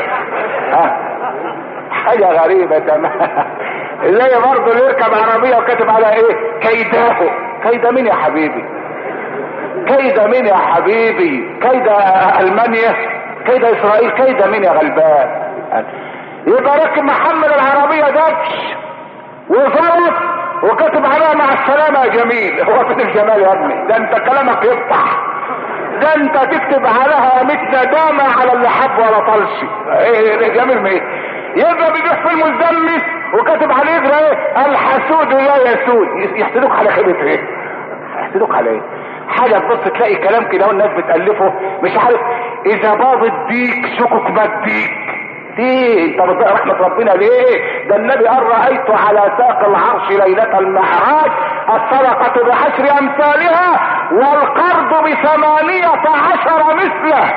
حاجة غريبة تمام. زي برضه اللي يركب عربية وكاتب على ايه؟ كيداه. كيد مين يا حبيبي؟ كيد مين يا حبيبي؟ كيد المانيا؟ كيد اسرائيل؟ كيد مين يا غلبان؟ يبقى راكب محمل العربية دبش وفرط وكاتب عليها مع السلامة يا جميل. هو فين الجمال يا ابني؟ ده انت كلامك يفتح. ده انت تكتب عليها 100 ندامة على اللي حب ولا طلش. ايه جميل مين؟ يبقى بيبيع في المزمت وكاتب عليه ايه؟ الحسود لا يسود. يحسدوك على خيبة ايه؟ يحسدوك على ايه؟ حاجة تبص تلاقي كلام كده والناس بتألفه مش عارف. اذا باضت ديك شكك بديك. ليه انت بتضيع رحمة ربنا ليه؟ ده النبي قال رأيت على ساق العرش ليلة المعراج الصدقة ب10 امثالها والقرض ب18 مثله.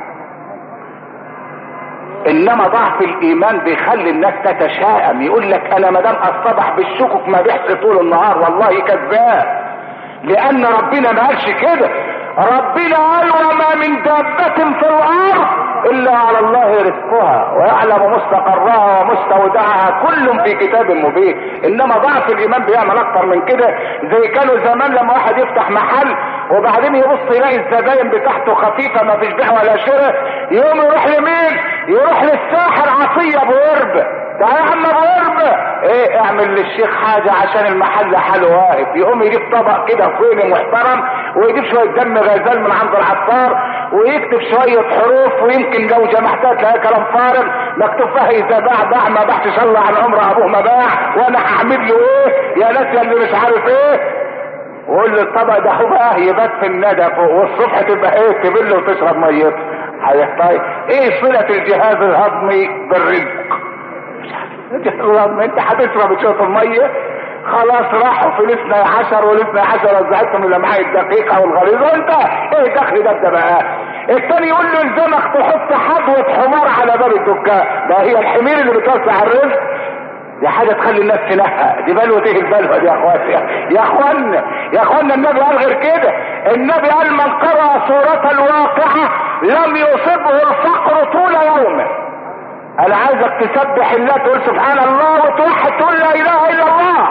انما ضعف الايمان بيخلي الناس تتشائم، يقول لك انا مدام اصطبح بالشكك ما بيحصي طول النهار. والله كذاب، لان ربنا ما قالش كده. ربنا قال وما من دابة في الارض الا على الله رزقها ويعلم مستقرها ومستودعها كل في كتاب مبين. انما ضعف الايمان بيعمل اكتر من كده. زي كانوا زمان لما واحد يفتح محل وبعدين يبص يلاقي الزباين بتاعته خفيفة ما فيش بيع ولا شراء، يقوم يروح لمين؟ يروح للساحر عطية ابو قربة. تعالى يا عم ابو قربة ايه اعمل للشيخ حاجة عشان المحل حاله واقف. يقوم يجيب طبق كده فيني محترم ويجيب شوية دم غزال من عند العطار ويكتب شوية حروف ويمكن لو جمعتها تلاقي كلام فارغ مكتوب فيها اذا باع ما باعش صلى عن عمر ابوه ما باع وانا هعمل له ايه يا ناس يا اللي مش عارف ايه. وقول له الطبق ده هو بقى يبات في الندى فوق والصبح تبقى ايه تبل وتشرب ميته. طيب ايه صلة الجهاز الهضمي بالرزق؟ الجهاز الهضمي انت هتشرب شوية المية خلاص راحوا في الاثنى عشر والاثنى عشر وزعتهم الامعاء الدقيقة والغليظة. وانت ايه دخل ده بقى؟ الثاني يقول له الزمك تحط حدوة حمار على باب الدكان. ده هي الحمير اللي بتوسع الرزق؟ دي حاجة تخلي الناس تنهى. دي بلوة ايه البلوة دي يا اخواتي؟ يا اخوانا النبي قال غير كده. النبي قال من قرأ سورة الواقعة لم يصبه الفقر طول يومه. انا عايزك تسبح الله تقول سبحان الله وتوحد تقول لا اله الا الله.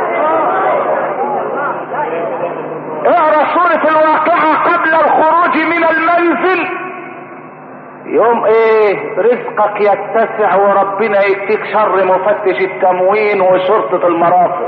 اقرأ سورة الواقعة قبل الخروج من المنزل يوم ايه رزقك يتسع وربنا يكفيك شر مفتش التموين وشرطة المرافق.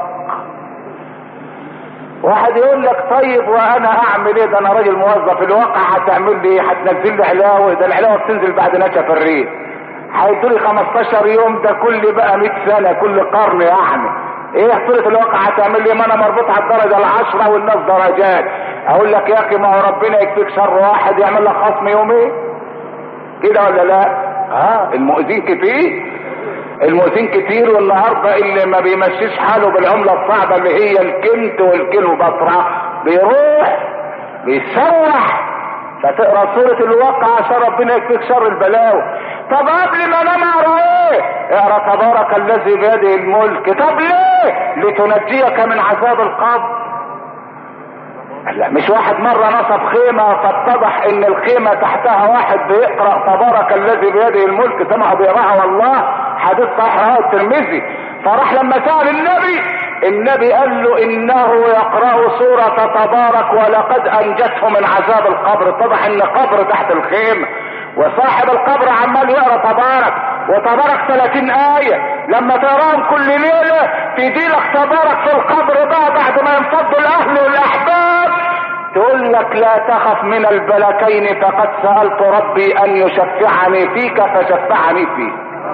واحد يقول لك طيب وانا اعمل ايه؟ ده انا راجل موظف. الواقع هتعمل لي هتنزل لي علاوه؟ ده العلاوه بتنزل بعد نشف الريح. هيدولي 15 يوم ده كل بقى 100 سنه كل قرن يعني. ايه صورة الواقع هتعمل لي؟ ما انا مربوط على الدرجه 10 والناس درجات. اقول لك يا اخي ما هو ربنا يكفيك شر واحد يعمل لك خصم يومين كده ولا لا؟ المؤذين كتير. المؤذين كتير. والنهارده اللي ما بيمشيش حاله بالعمله الصعبه اللي هي الكنت والكيلو بطرة بيروح بيسوح. فتقرا سوره الواقع عشان ربنا يكفيك شر البلاوي. طب قبل ما انام اقرا ايه؟ ليه؟ اقرا تبارك الذي بيده الملك. طب ليه؟ لتنجيك من عذاب القبر. لا مش واحد مرة نصب خيمة فاتضح ان الخيمة تحتها واحد بيقرأ تبارك الذي بيده الملك، سمعه بيقرأها والله، حديث صحيح رواه الترمذي. فراح لما سأل النبي قال له انه يقرأ سورة تبارك ولقد انجته من عذاب القبر. اتضح ان قبر تحت الخيمة، وصاحب القبر عمال يقرأ تبارك، وتبارك 30 آية لما تقراهم كل ليلة تديلك تبارك في القبر بقى بعد ما ينفضوا الاهل والاحباب. تقول لك لا تخف من البلكين فقد سألت ربي ان يشفعني فيك فشفعني فيك.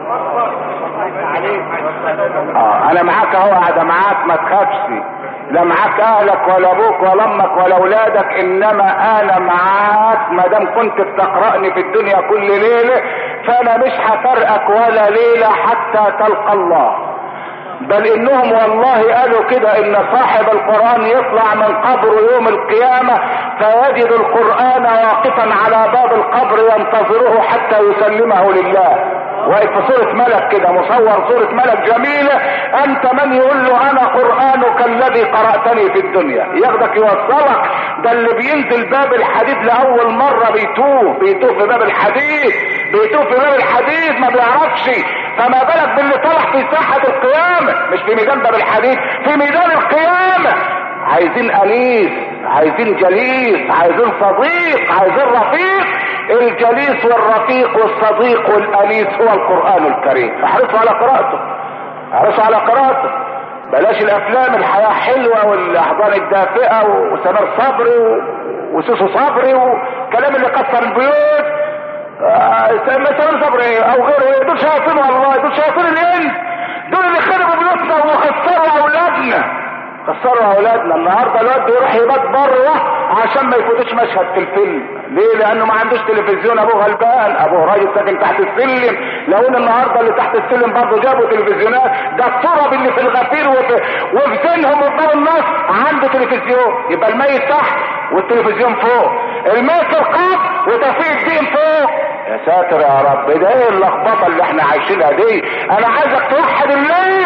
انا معاك اهو، قاعد معاك، ما تخافش، لا معاك اهلك ولا ابوك ولا امك ولا اولادك، انما انا معاك ما دام كنت بتقرأني في الدنيا كل ليلة، فانا مش هفرقك ولا ليلة حتى تلقى الله. بل انهم والله قالوا كده ان صاحب القرآن يطلع من قبره يوم القيامة فيجد القرآن واقفا على باب القبر ينتظره حتى يسلمه لله. واقف في صورة ملك كده، مصور صورة ملك جميلة. انت من يقول له انا قرآنك الذي قرأتني في الدنيا، ياخدك يوصلك. ده اللي بينزل باب الحديد لأول مرة بيتوه في باب الحديد، ما بيعرفش، فما بالك باللي طلع في ساحة القيامة، مش في ميدان باب الحديد، في ميدان القيامة. عايزين انيس، عايزين جليس، عايزين صديق، عايزين رفيق. الجليس والرفيق والصديق والانيس هو القرآن الكريم. احرصوا على قراءته، بلاش الافلام الحياة حلوة والاحضان الدافئة وسمير صبري وسوسو صبري والكلام اللي كسر البيوت. سمير صبري او غيره دول شياطين، والله دول شياطين الانس، دول اللي خربوا بيوتنا وخسروا اولادنا. النهارده الواد بيروح يبات بره عشان ما يفوتش مشهد في الفيلم. ليه؟ لانه ما عندوش تلفزيون. ابوه غلبان، ابوه راجل ساكن تحت السلم. لو ان النهارده اللي تحت السلم برضه جابوا تلفزيونات، ده التراب اللي في الغفير وفي ذهنهم وفي الناس عنده تلفزيون. يبقى الميت تحت والتلفزيون فوق، الميت في القبر وتوفيق الدين فوق. يا ساتر يا رب، ده ايه اللخبطه اللي احنا عايشينها دي؟ انا عايزك توحد الله.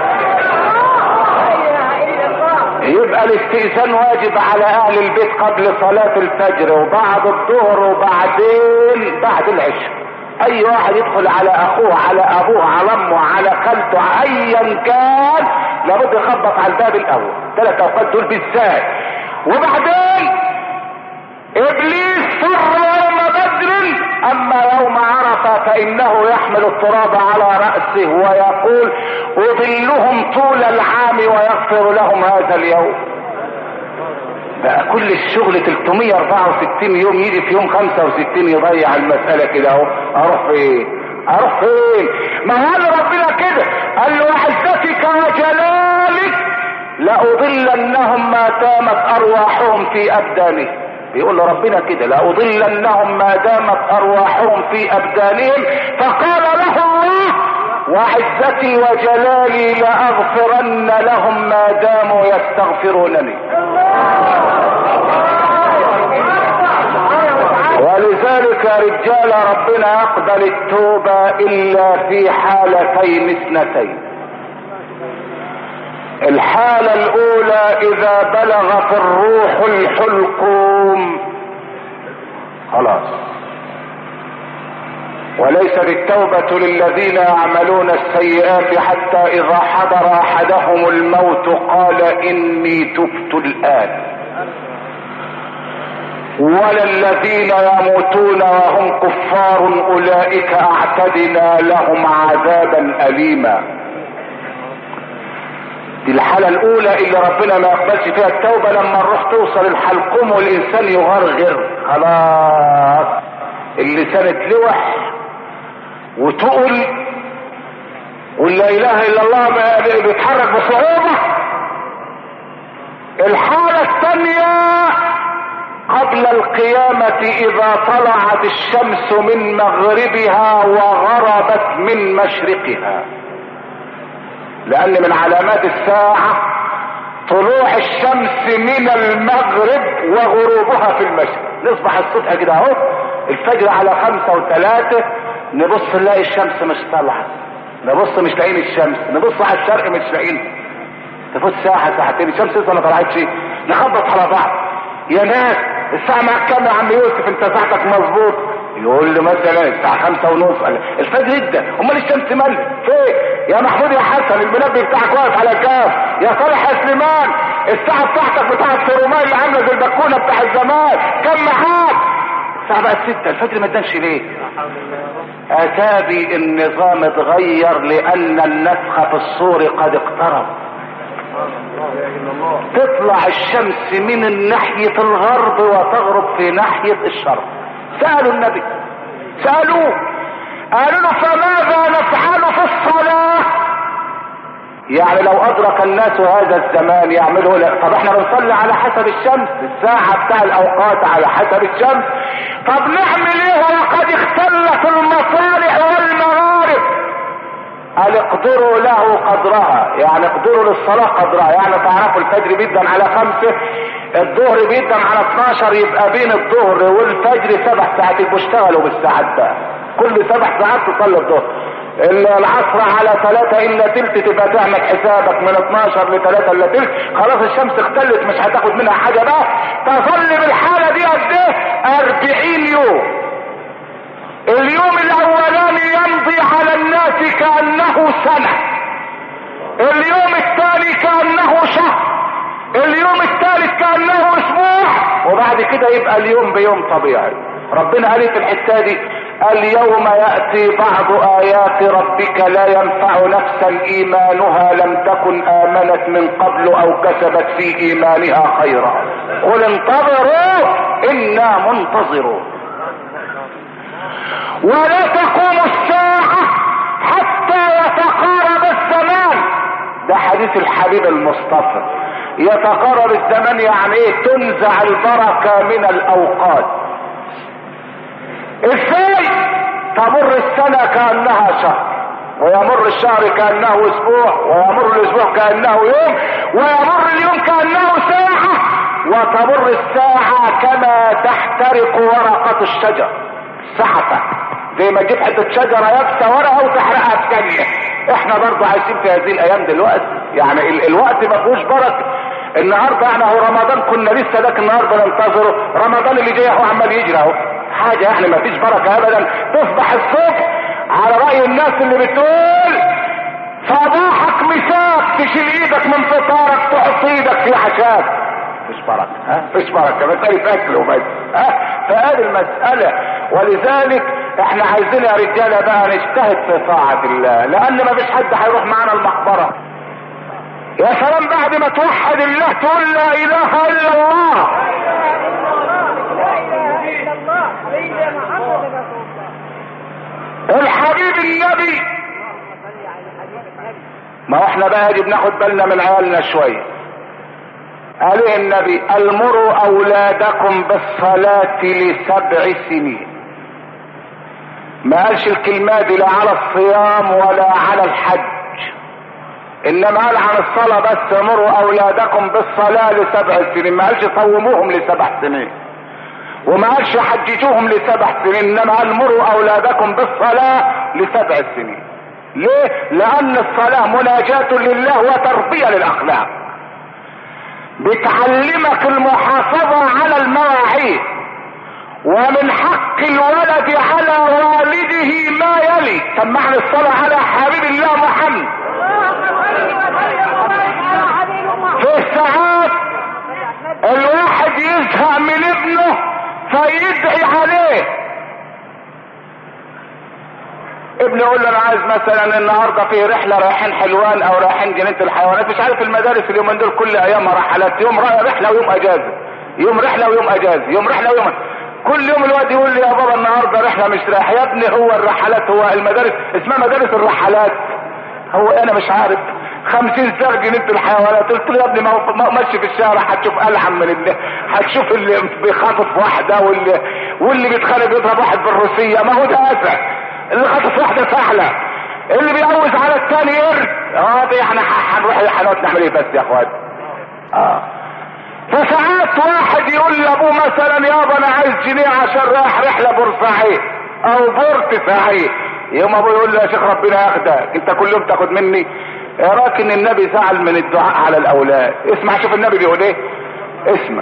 يبقى الاستئذان واجب على اهل البيت قبل صلاة الفجر وبعد الظهر وبعدين بعد العشاء. اي واحد يدخل على اخوه، على ابوه، على امه، على خالته، ايا كان، لابد يخبط على الباب الاول. 3 اوقات دول بالذات. وبعدين ابليس فر يوم بدر، اما يوم عرفة فانه يحمل التراب على رأسه ويقول اضلهم طول العام ويغفر لهم هذا اليوم. بقى كل الشغل 364 يوم، يجي في يوم 65 يضيع المسألة كده اهو. اروح فين؟ ما قال ربنا كده، قال له وعزتك وجلالك لأضلنهم ما دامت ارواحهم في ابدانهم. بيقول ربنا كده لأضلنهم ما دامت ارواحهم في ابدانهم. فقال له الله وعزتي وجلالي لأغفرن لهم ما داموا يستغفرونني. ولذلك يا رجال ربنا يقبل التوبة الا في حالتين اثنتين. الحالة الاولى اذا بلغ في الروح الحلقوم خلاص. وليست التوبة للذين يعملون السيئات حتى اذا حضر احدهم الموت قال اني تبت الان، ولا الذين يموتون وهم كفار اولئك اعتدنا لهم عذابا اليما. دي الحالة الاولى اللي ربنا ما يقبلش فيها التوبة، لما الروح توصل الحلقوم والانسان يغرغر خلاص، اللسان اتلوح وتقل ولا اله الا الله بيتحرك بصعوبة. الحالة الثانية قبل القيامة اذا طلعت الشمس من مغربها وغربت من مشرقها، لان من علامات الساعة طلوع الشمس من المغرب وغروبها في المشرق. نصبح الصبح كده اهو الفجر على 5 و3 نبص نلاقي الشمس مش طالعة، نبص مش لاقيين الشمس، نبص على الشرق مش لاقيين، تفوت ساعة ساعتين الشمس لسه ما طلعتش، نخبط على بعض. يا ناس الساعة معاك كام يا عم يوسف؟ انت ساعتك مظبوط. يقول لي مثلا الساعة 5:30. الفجر ادى، امال الشمس ملت فين؟ يا محمود يا حسن المنبه بتاعك واقف على كام؟ يا صالح يا سليمان الساعة بتاعتك بتاعت الرومان اللي عاملة زي البكونة بتاع الزمان كم معاك؟ الساعة بقت 6، الفجر ما ادانش ليه؟ اتابي النظام اتغير لان النفخ في الصور قد اقترب. تطلع الشمس من ناحية الغرب وتغرب في ناحية الشرق. سألوا النبي، سألوه قالوا له فماذا نفعل في الصلاة؟ يعني لو ادرك الناس هذا الزمان يعملوا لا. طب احنا بنصلي على حسب الشمس، الساعة بتاع الاوقات على حسب الشمس. طب نعمل ايه وقد اختلت المصالح والمغارب؟ قال اقدروا له قدرها، يعني اقدروا للصلاة قدرها. يعني تعرفوا الفجر بيدن على 5، الظهر بيدن على 12، يبقى بين الظهر والفجر 7 ساعات. يبقوا اشتغلوا بالساعات بقى، كل 7 ساعات تصلي الظهر. العصر على 3 إلا تلت، تبقى تعمل حسابك من 12 ل3 إلا تلت. خلاص الشمس اختلت مش هتاخد منها حاجة بقى. تصلي بالحالة دي قد ايه؟ 40 يوم. اليوم الاولاني يمضي على الناس كأنه سنة، اليوم الثاني كأنه شهر، اليوم الثالث كأنه اسبوع، وبعد كده يبقى اليوم بيوم طبيعي. ربنا قال في الحتة دي اليوم يأتي بعض آيات ربك لا ينفع نفسا إيمانها لم تكن آمنت من قبل أو كسبت في إيمانها خيرا قل انتظروا إنا منتظرون. ولا تقوم الساعة حتى يتقارب الزمان. ده حديث الحبيب المصطفى. يتقارب الزمان يعني ايه؟ تنزع البركة من الاوقات. ازاي؟ تمر السنة كأنها شهر، ويمر الشهر كأنه اسبوع، ويمر الاسبوع كأنه يوم، ويمر اليوم كأنه ساعة، وتمر الساعة كما تحترق ورقة الشجر سحفة، زي ما تجيب حته شجره يابسه ورقه وتحرقها في ثانيه. احنا برضه عايشين في هذه الايام دلوقتي، يعني الوقت ما فيهوش بركه. النهارده احنا هو رمضان كنا لسه ذاك النهارده ننتظره، رمضان اللي جاي اهو عمال يجري اهو، حاجه يعني ما فيش بركه ابدا. تصبح الصبح على راي الناس اللي بتقول صباحك مساك، تشيل ايدك من فطارك تحط ايدك في عشاك، مش بركه. مش بركه، مساله اكل وبس. فهذه المساله، ولذلك احنا عايزين يا رجاله بقى نجتهد في طاعه الله، لان ما فيش حد هيروح معانا المقبره. يا سلام بعد ما توحد الله تقول لا اله الا الله، الحبيب النبي. ما هو احنا بقى يجب ناخد بالنا من عيالنا شويه. قال النبي المروا اولادكم بالصلاة ل7 سنين. ما قالش الكلمة دي لا على الصيام ولا على الحج، انما قال عن الصلاة بس مروا اولادكم بالصلاة ل7 سنين. ما قالش صوموهم ل7 سنين، وما قالش حججوهم ل7 سنين، انما قال مروا اولادكم بالصلاة ل7 سنين. ليه؟ لان الصلاة مناجاة لله وتربية للاخلاق، بتعلمك المحافظة على المواعيد، ومن حق الولد على والده ما يلي. سمعنا الصلاة على حبيب الله محمد. في ساعات الواحد يزهق من ابنه فيدعي عليه. ابني يقول له انا عايز مثلا النهارده في رحله رايحين حلوان او رايحين جنينه الحيوانات، مش عارف المدارس اليومين دول كل ايامها رحلات، يوم رحله ويوم اجازه، يوم رحله ويوم اجازه، يوم رحله ويوم كل يوم الواد يقول لي يا بابا النهارده رحله مش رايح. يا ابني هو الرحلات، هو المدارس اسمها مدارس الرحلات، هو انا مش عارف 50 سنه جنينه الحيوانات. قلت له يا ابني ما ماشي في الشارع هتشوف العم من اللي هتشوف اللي بيخاطف واحده واللي بيتخانق بيضرب واحد بالروسيه، ما هو ده اسد. اللي خاطف واحده سهله، اللي بيعوز على الثاني قرد. دي احنا هنروح الحانوت نعمل ايه بس يا اخوات؟ فساعات واحد يقول لابوه مثلا يابا انا عايز جنيه عشان رايح رحله بورسعيد او بورسعيد، يوم ابوه يقول له يا شيخ ربنا ياخدك، انت كل يوم تاخد مني. لكن النبي زعل من الدعاء على الاولاد. اسمع شوف النبي بيقول ايه، اسمع.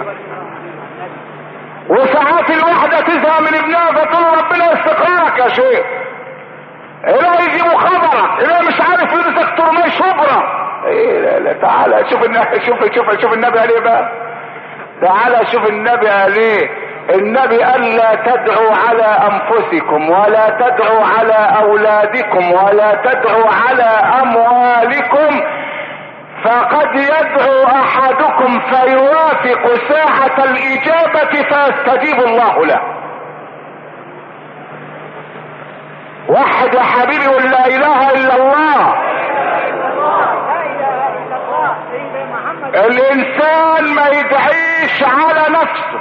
وساعات الواحدة تزهق من ابنها فتقول ربنا يستقرارك يا شيخ، لا يجيبوا خبرك، لا مش عارف يلبسك ترمي شبرة. ايه لا لا تعالى شوف النبي، شوف النبي قال ايه بقى. تعالى شوف النبي قال ايه. النبي قال لا تدعوا على انفسكم ولا تدعوا على اولادكم ولا تدعوا على اموالكم، فقد يدعو احدكم فيوافق ساعة الاجابة فيستجيب الله له. وحد يا حبيبي قل لا اله الا الله. الانسان ما يدعيش على نفسه.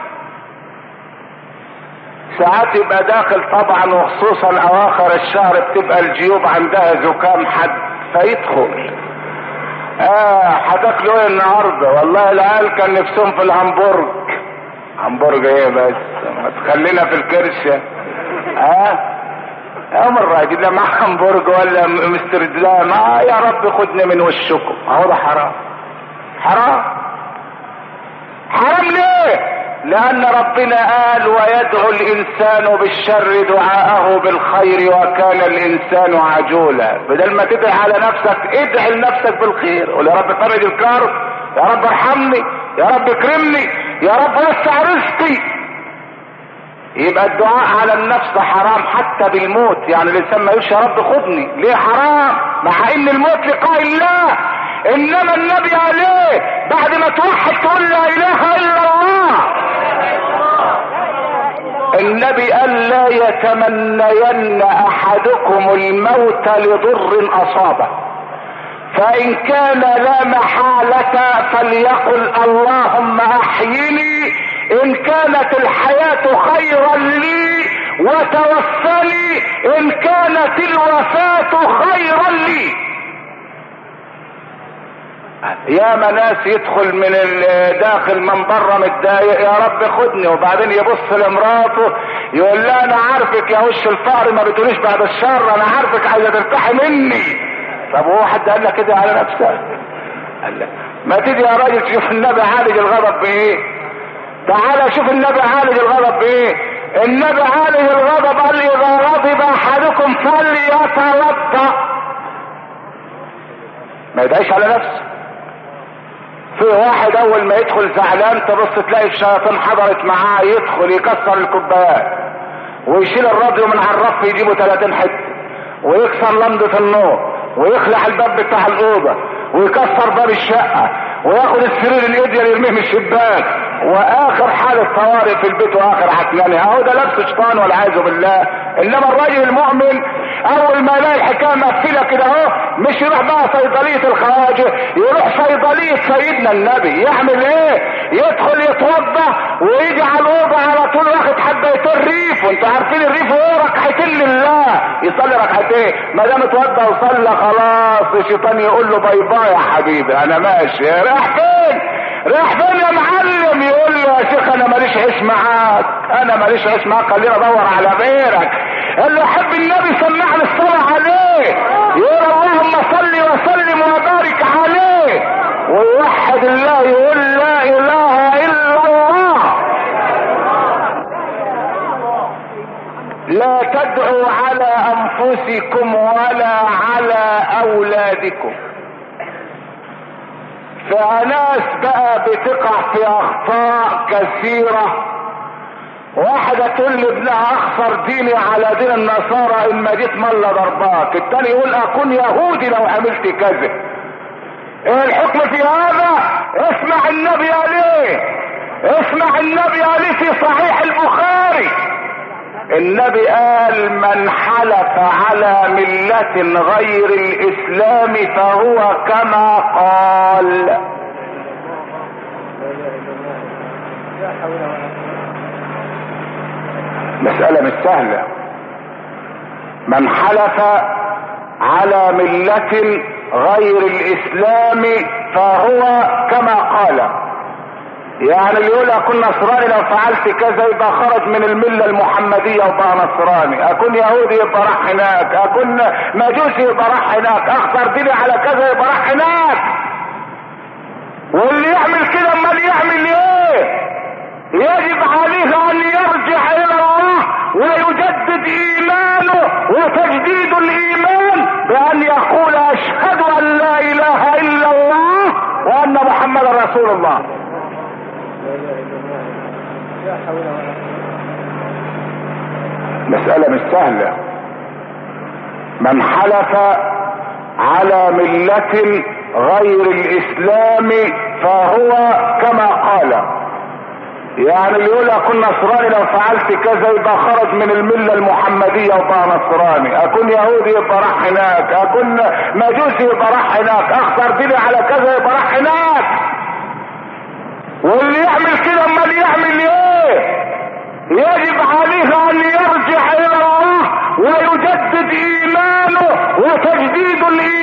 ساعات يبقى داخل طبعا وخصوصا اواخر الشهر بتبقى الجيوب عندها زكام حد فيدخل. هتاكلوا ايه النهارده؟ والله العيال كان نفسهم في الهمبرج. همبرج ايه بس، ما تخلينا في الكرشه. يوم الراجل لا مع همبرج ولا مستردلام. يا رب خدني من وشكم. اهو ده حرام. حرام ليه؟ لان ربنا قال ويدعو الانسان بالشر دعاءه بالخير وكان الانسان عجولا. بدل ما تدعي على نفسك ادعي لنفسك بالخير. قول يا رب فرج الكرب، يا رب ارحمني، يا رب اكرمني، يا رب وسع رزقي. يبقى الدعاء على النفس حرام حتى بالموت. يعني الانسان ما يقولش يا رب خدني. ليه حرام؟ مع ان الموت لقاء الله. انما النبي عليه بعد ما توحد تقول لا اله الا الله. النبي قال لا يتمنين احدكم الموت لضر اصابه، فان كان لا محالة فليقل اللهم احيني ان كانت الحياة خيرا لي وتوفني ان كانت الوفاة خيرا لي. يا ناس يدخل من الداخل من بره متضايق يا رب خدني، وبعدين يبص لمراته يقول لها انا عارفك يا وش الفقر ما بتقوليش بعد الشر، انا عارفك عايزه ترتاحي مني. طب هو حد قال لك كده على نفسك؟ قال لك ما تيجي يا راجل تشوف النبي عالج الغضب بايه. تعالى شوف النبي عالج الغضب بايه. النبي عالج الغضب قال اذا غضب احدكم فليتوضا. ما يدعيش على نفسه. في واحد اول ما يدخل زعلان تبص تلاقي الشياطين حضرت معاه، يدخل يكسر الكوبايات ويشيل الراديو من على الرف يجيبه 30 حته ويكسر لمضة النور ويخلع الباب بتاع الاوضه ويكسر باب الشقه وياخد السرير الادية يرميه من الشباك، واخر حالة طوارئ في البيت واخر عكنانه. اهو ده لبس شيطان والعياذ بالله. انما الراجل المؤمن اول ما يلاقي الحكايه مقفله كده اهو مش يروح بقى صيدليه الخواجه، يروح صيدليه سيدنا النبي. يعمل ايه؟ يدخل يتوضا ويجي على الاوضه على طول واخد حبايتين ريف، وانتوا عارفين الريف هو ركعتين لله، يصلي ركعتين. ما دام اتوضا وصلى خلاص الشيطان يقول له باي باي يا حبيبي انا ماشي. رايح فين؟ رايح فين يا معلم؟ يقول له يا شيخ انا ماليش عيش معاك، انا ماليش عيش معاك، خليني ادور على غيرك. قال له حب النبي سمعني الصلاة عليه، يقول اللهم صل وسلم وبارك عليه، ويوحد الله يقول لا اله الا الله. لا تدعوا على انفسكم ولا على اولادكم. فناس بقى بتقع في اخطاء كثيرة. واحدة تقول لابنها اخسر ديني على دين النصارى ان ما جيت ملا ضرباك، التاني يقول اكون يهودي لو عملت كذا. ايه الحكم في هذا؟ اسمع النبي عليه، اسمع النبي عليه في صحيح البخاري. النبي قال من حلف على ملة غير الاسلام فهو كما قال. مسألة مش سهلة. من حلف على ملة غير الاسلام فهو كما قال. يعني اللي يقول اكون نصراني لو فعلت كذا يبقى خرج من الملة المحمدية وبقى نصراني، اكون يهودي يبقى راح هناك، اكون مجوسي يبقى راح هناك، اخسر ديني على كذا يبقى راح هناك. واللي يعمل كده امال يعمل ايه؟ يجب عليه ان يرجع الى الله ويجدد ايمانه وتجديد الايمان بان يقول اشهد ان لا اله الا الله وان محمد رسول الله. مسألة مش سهلة. من حلف على ملة غير الاسلام فهو كما قال، يعني اللي يقول اكون نصراني لو فعلت كذا يبقى خرج من الملة المحمدية وبقى نصراني، اكون يهودي يبقى راح هناك، اكون مجوسي يبقى راح هناك، اخسر ديني على كذا يبقى راح هناك. واللي يعمل كده امال يعمل ايه؟ يجب عليه ان يرجع الى الله ويجدد ايمانه وتجديد الايمان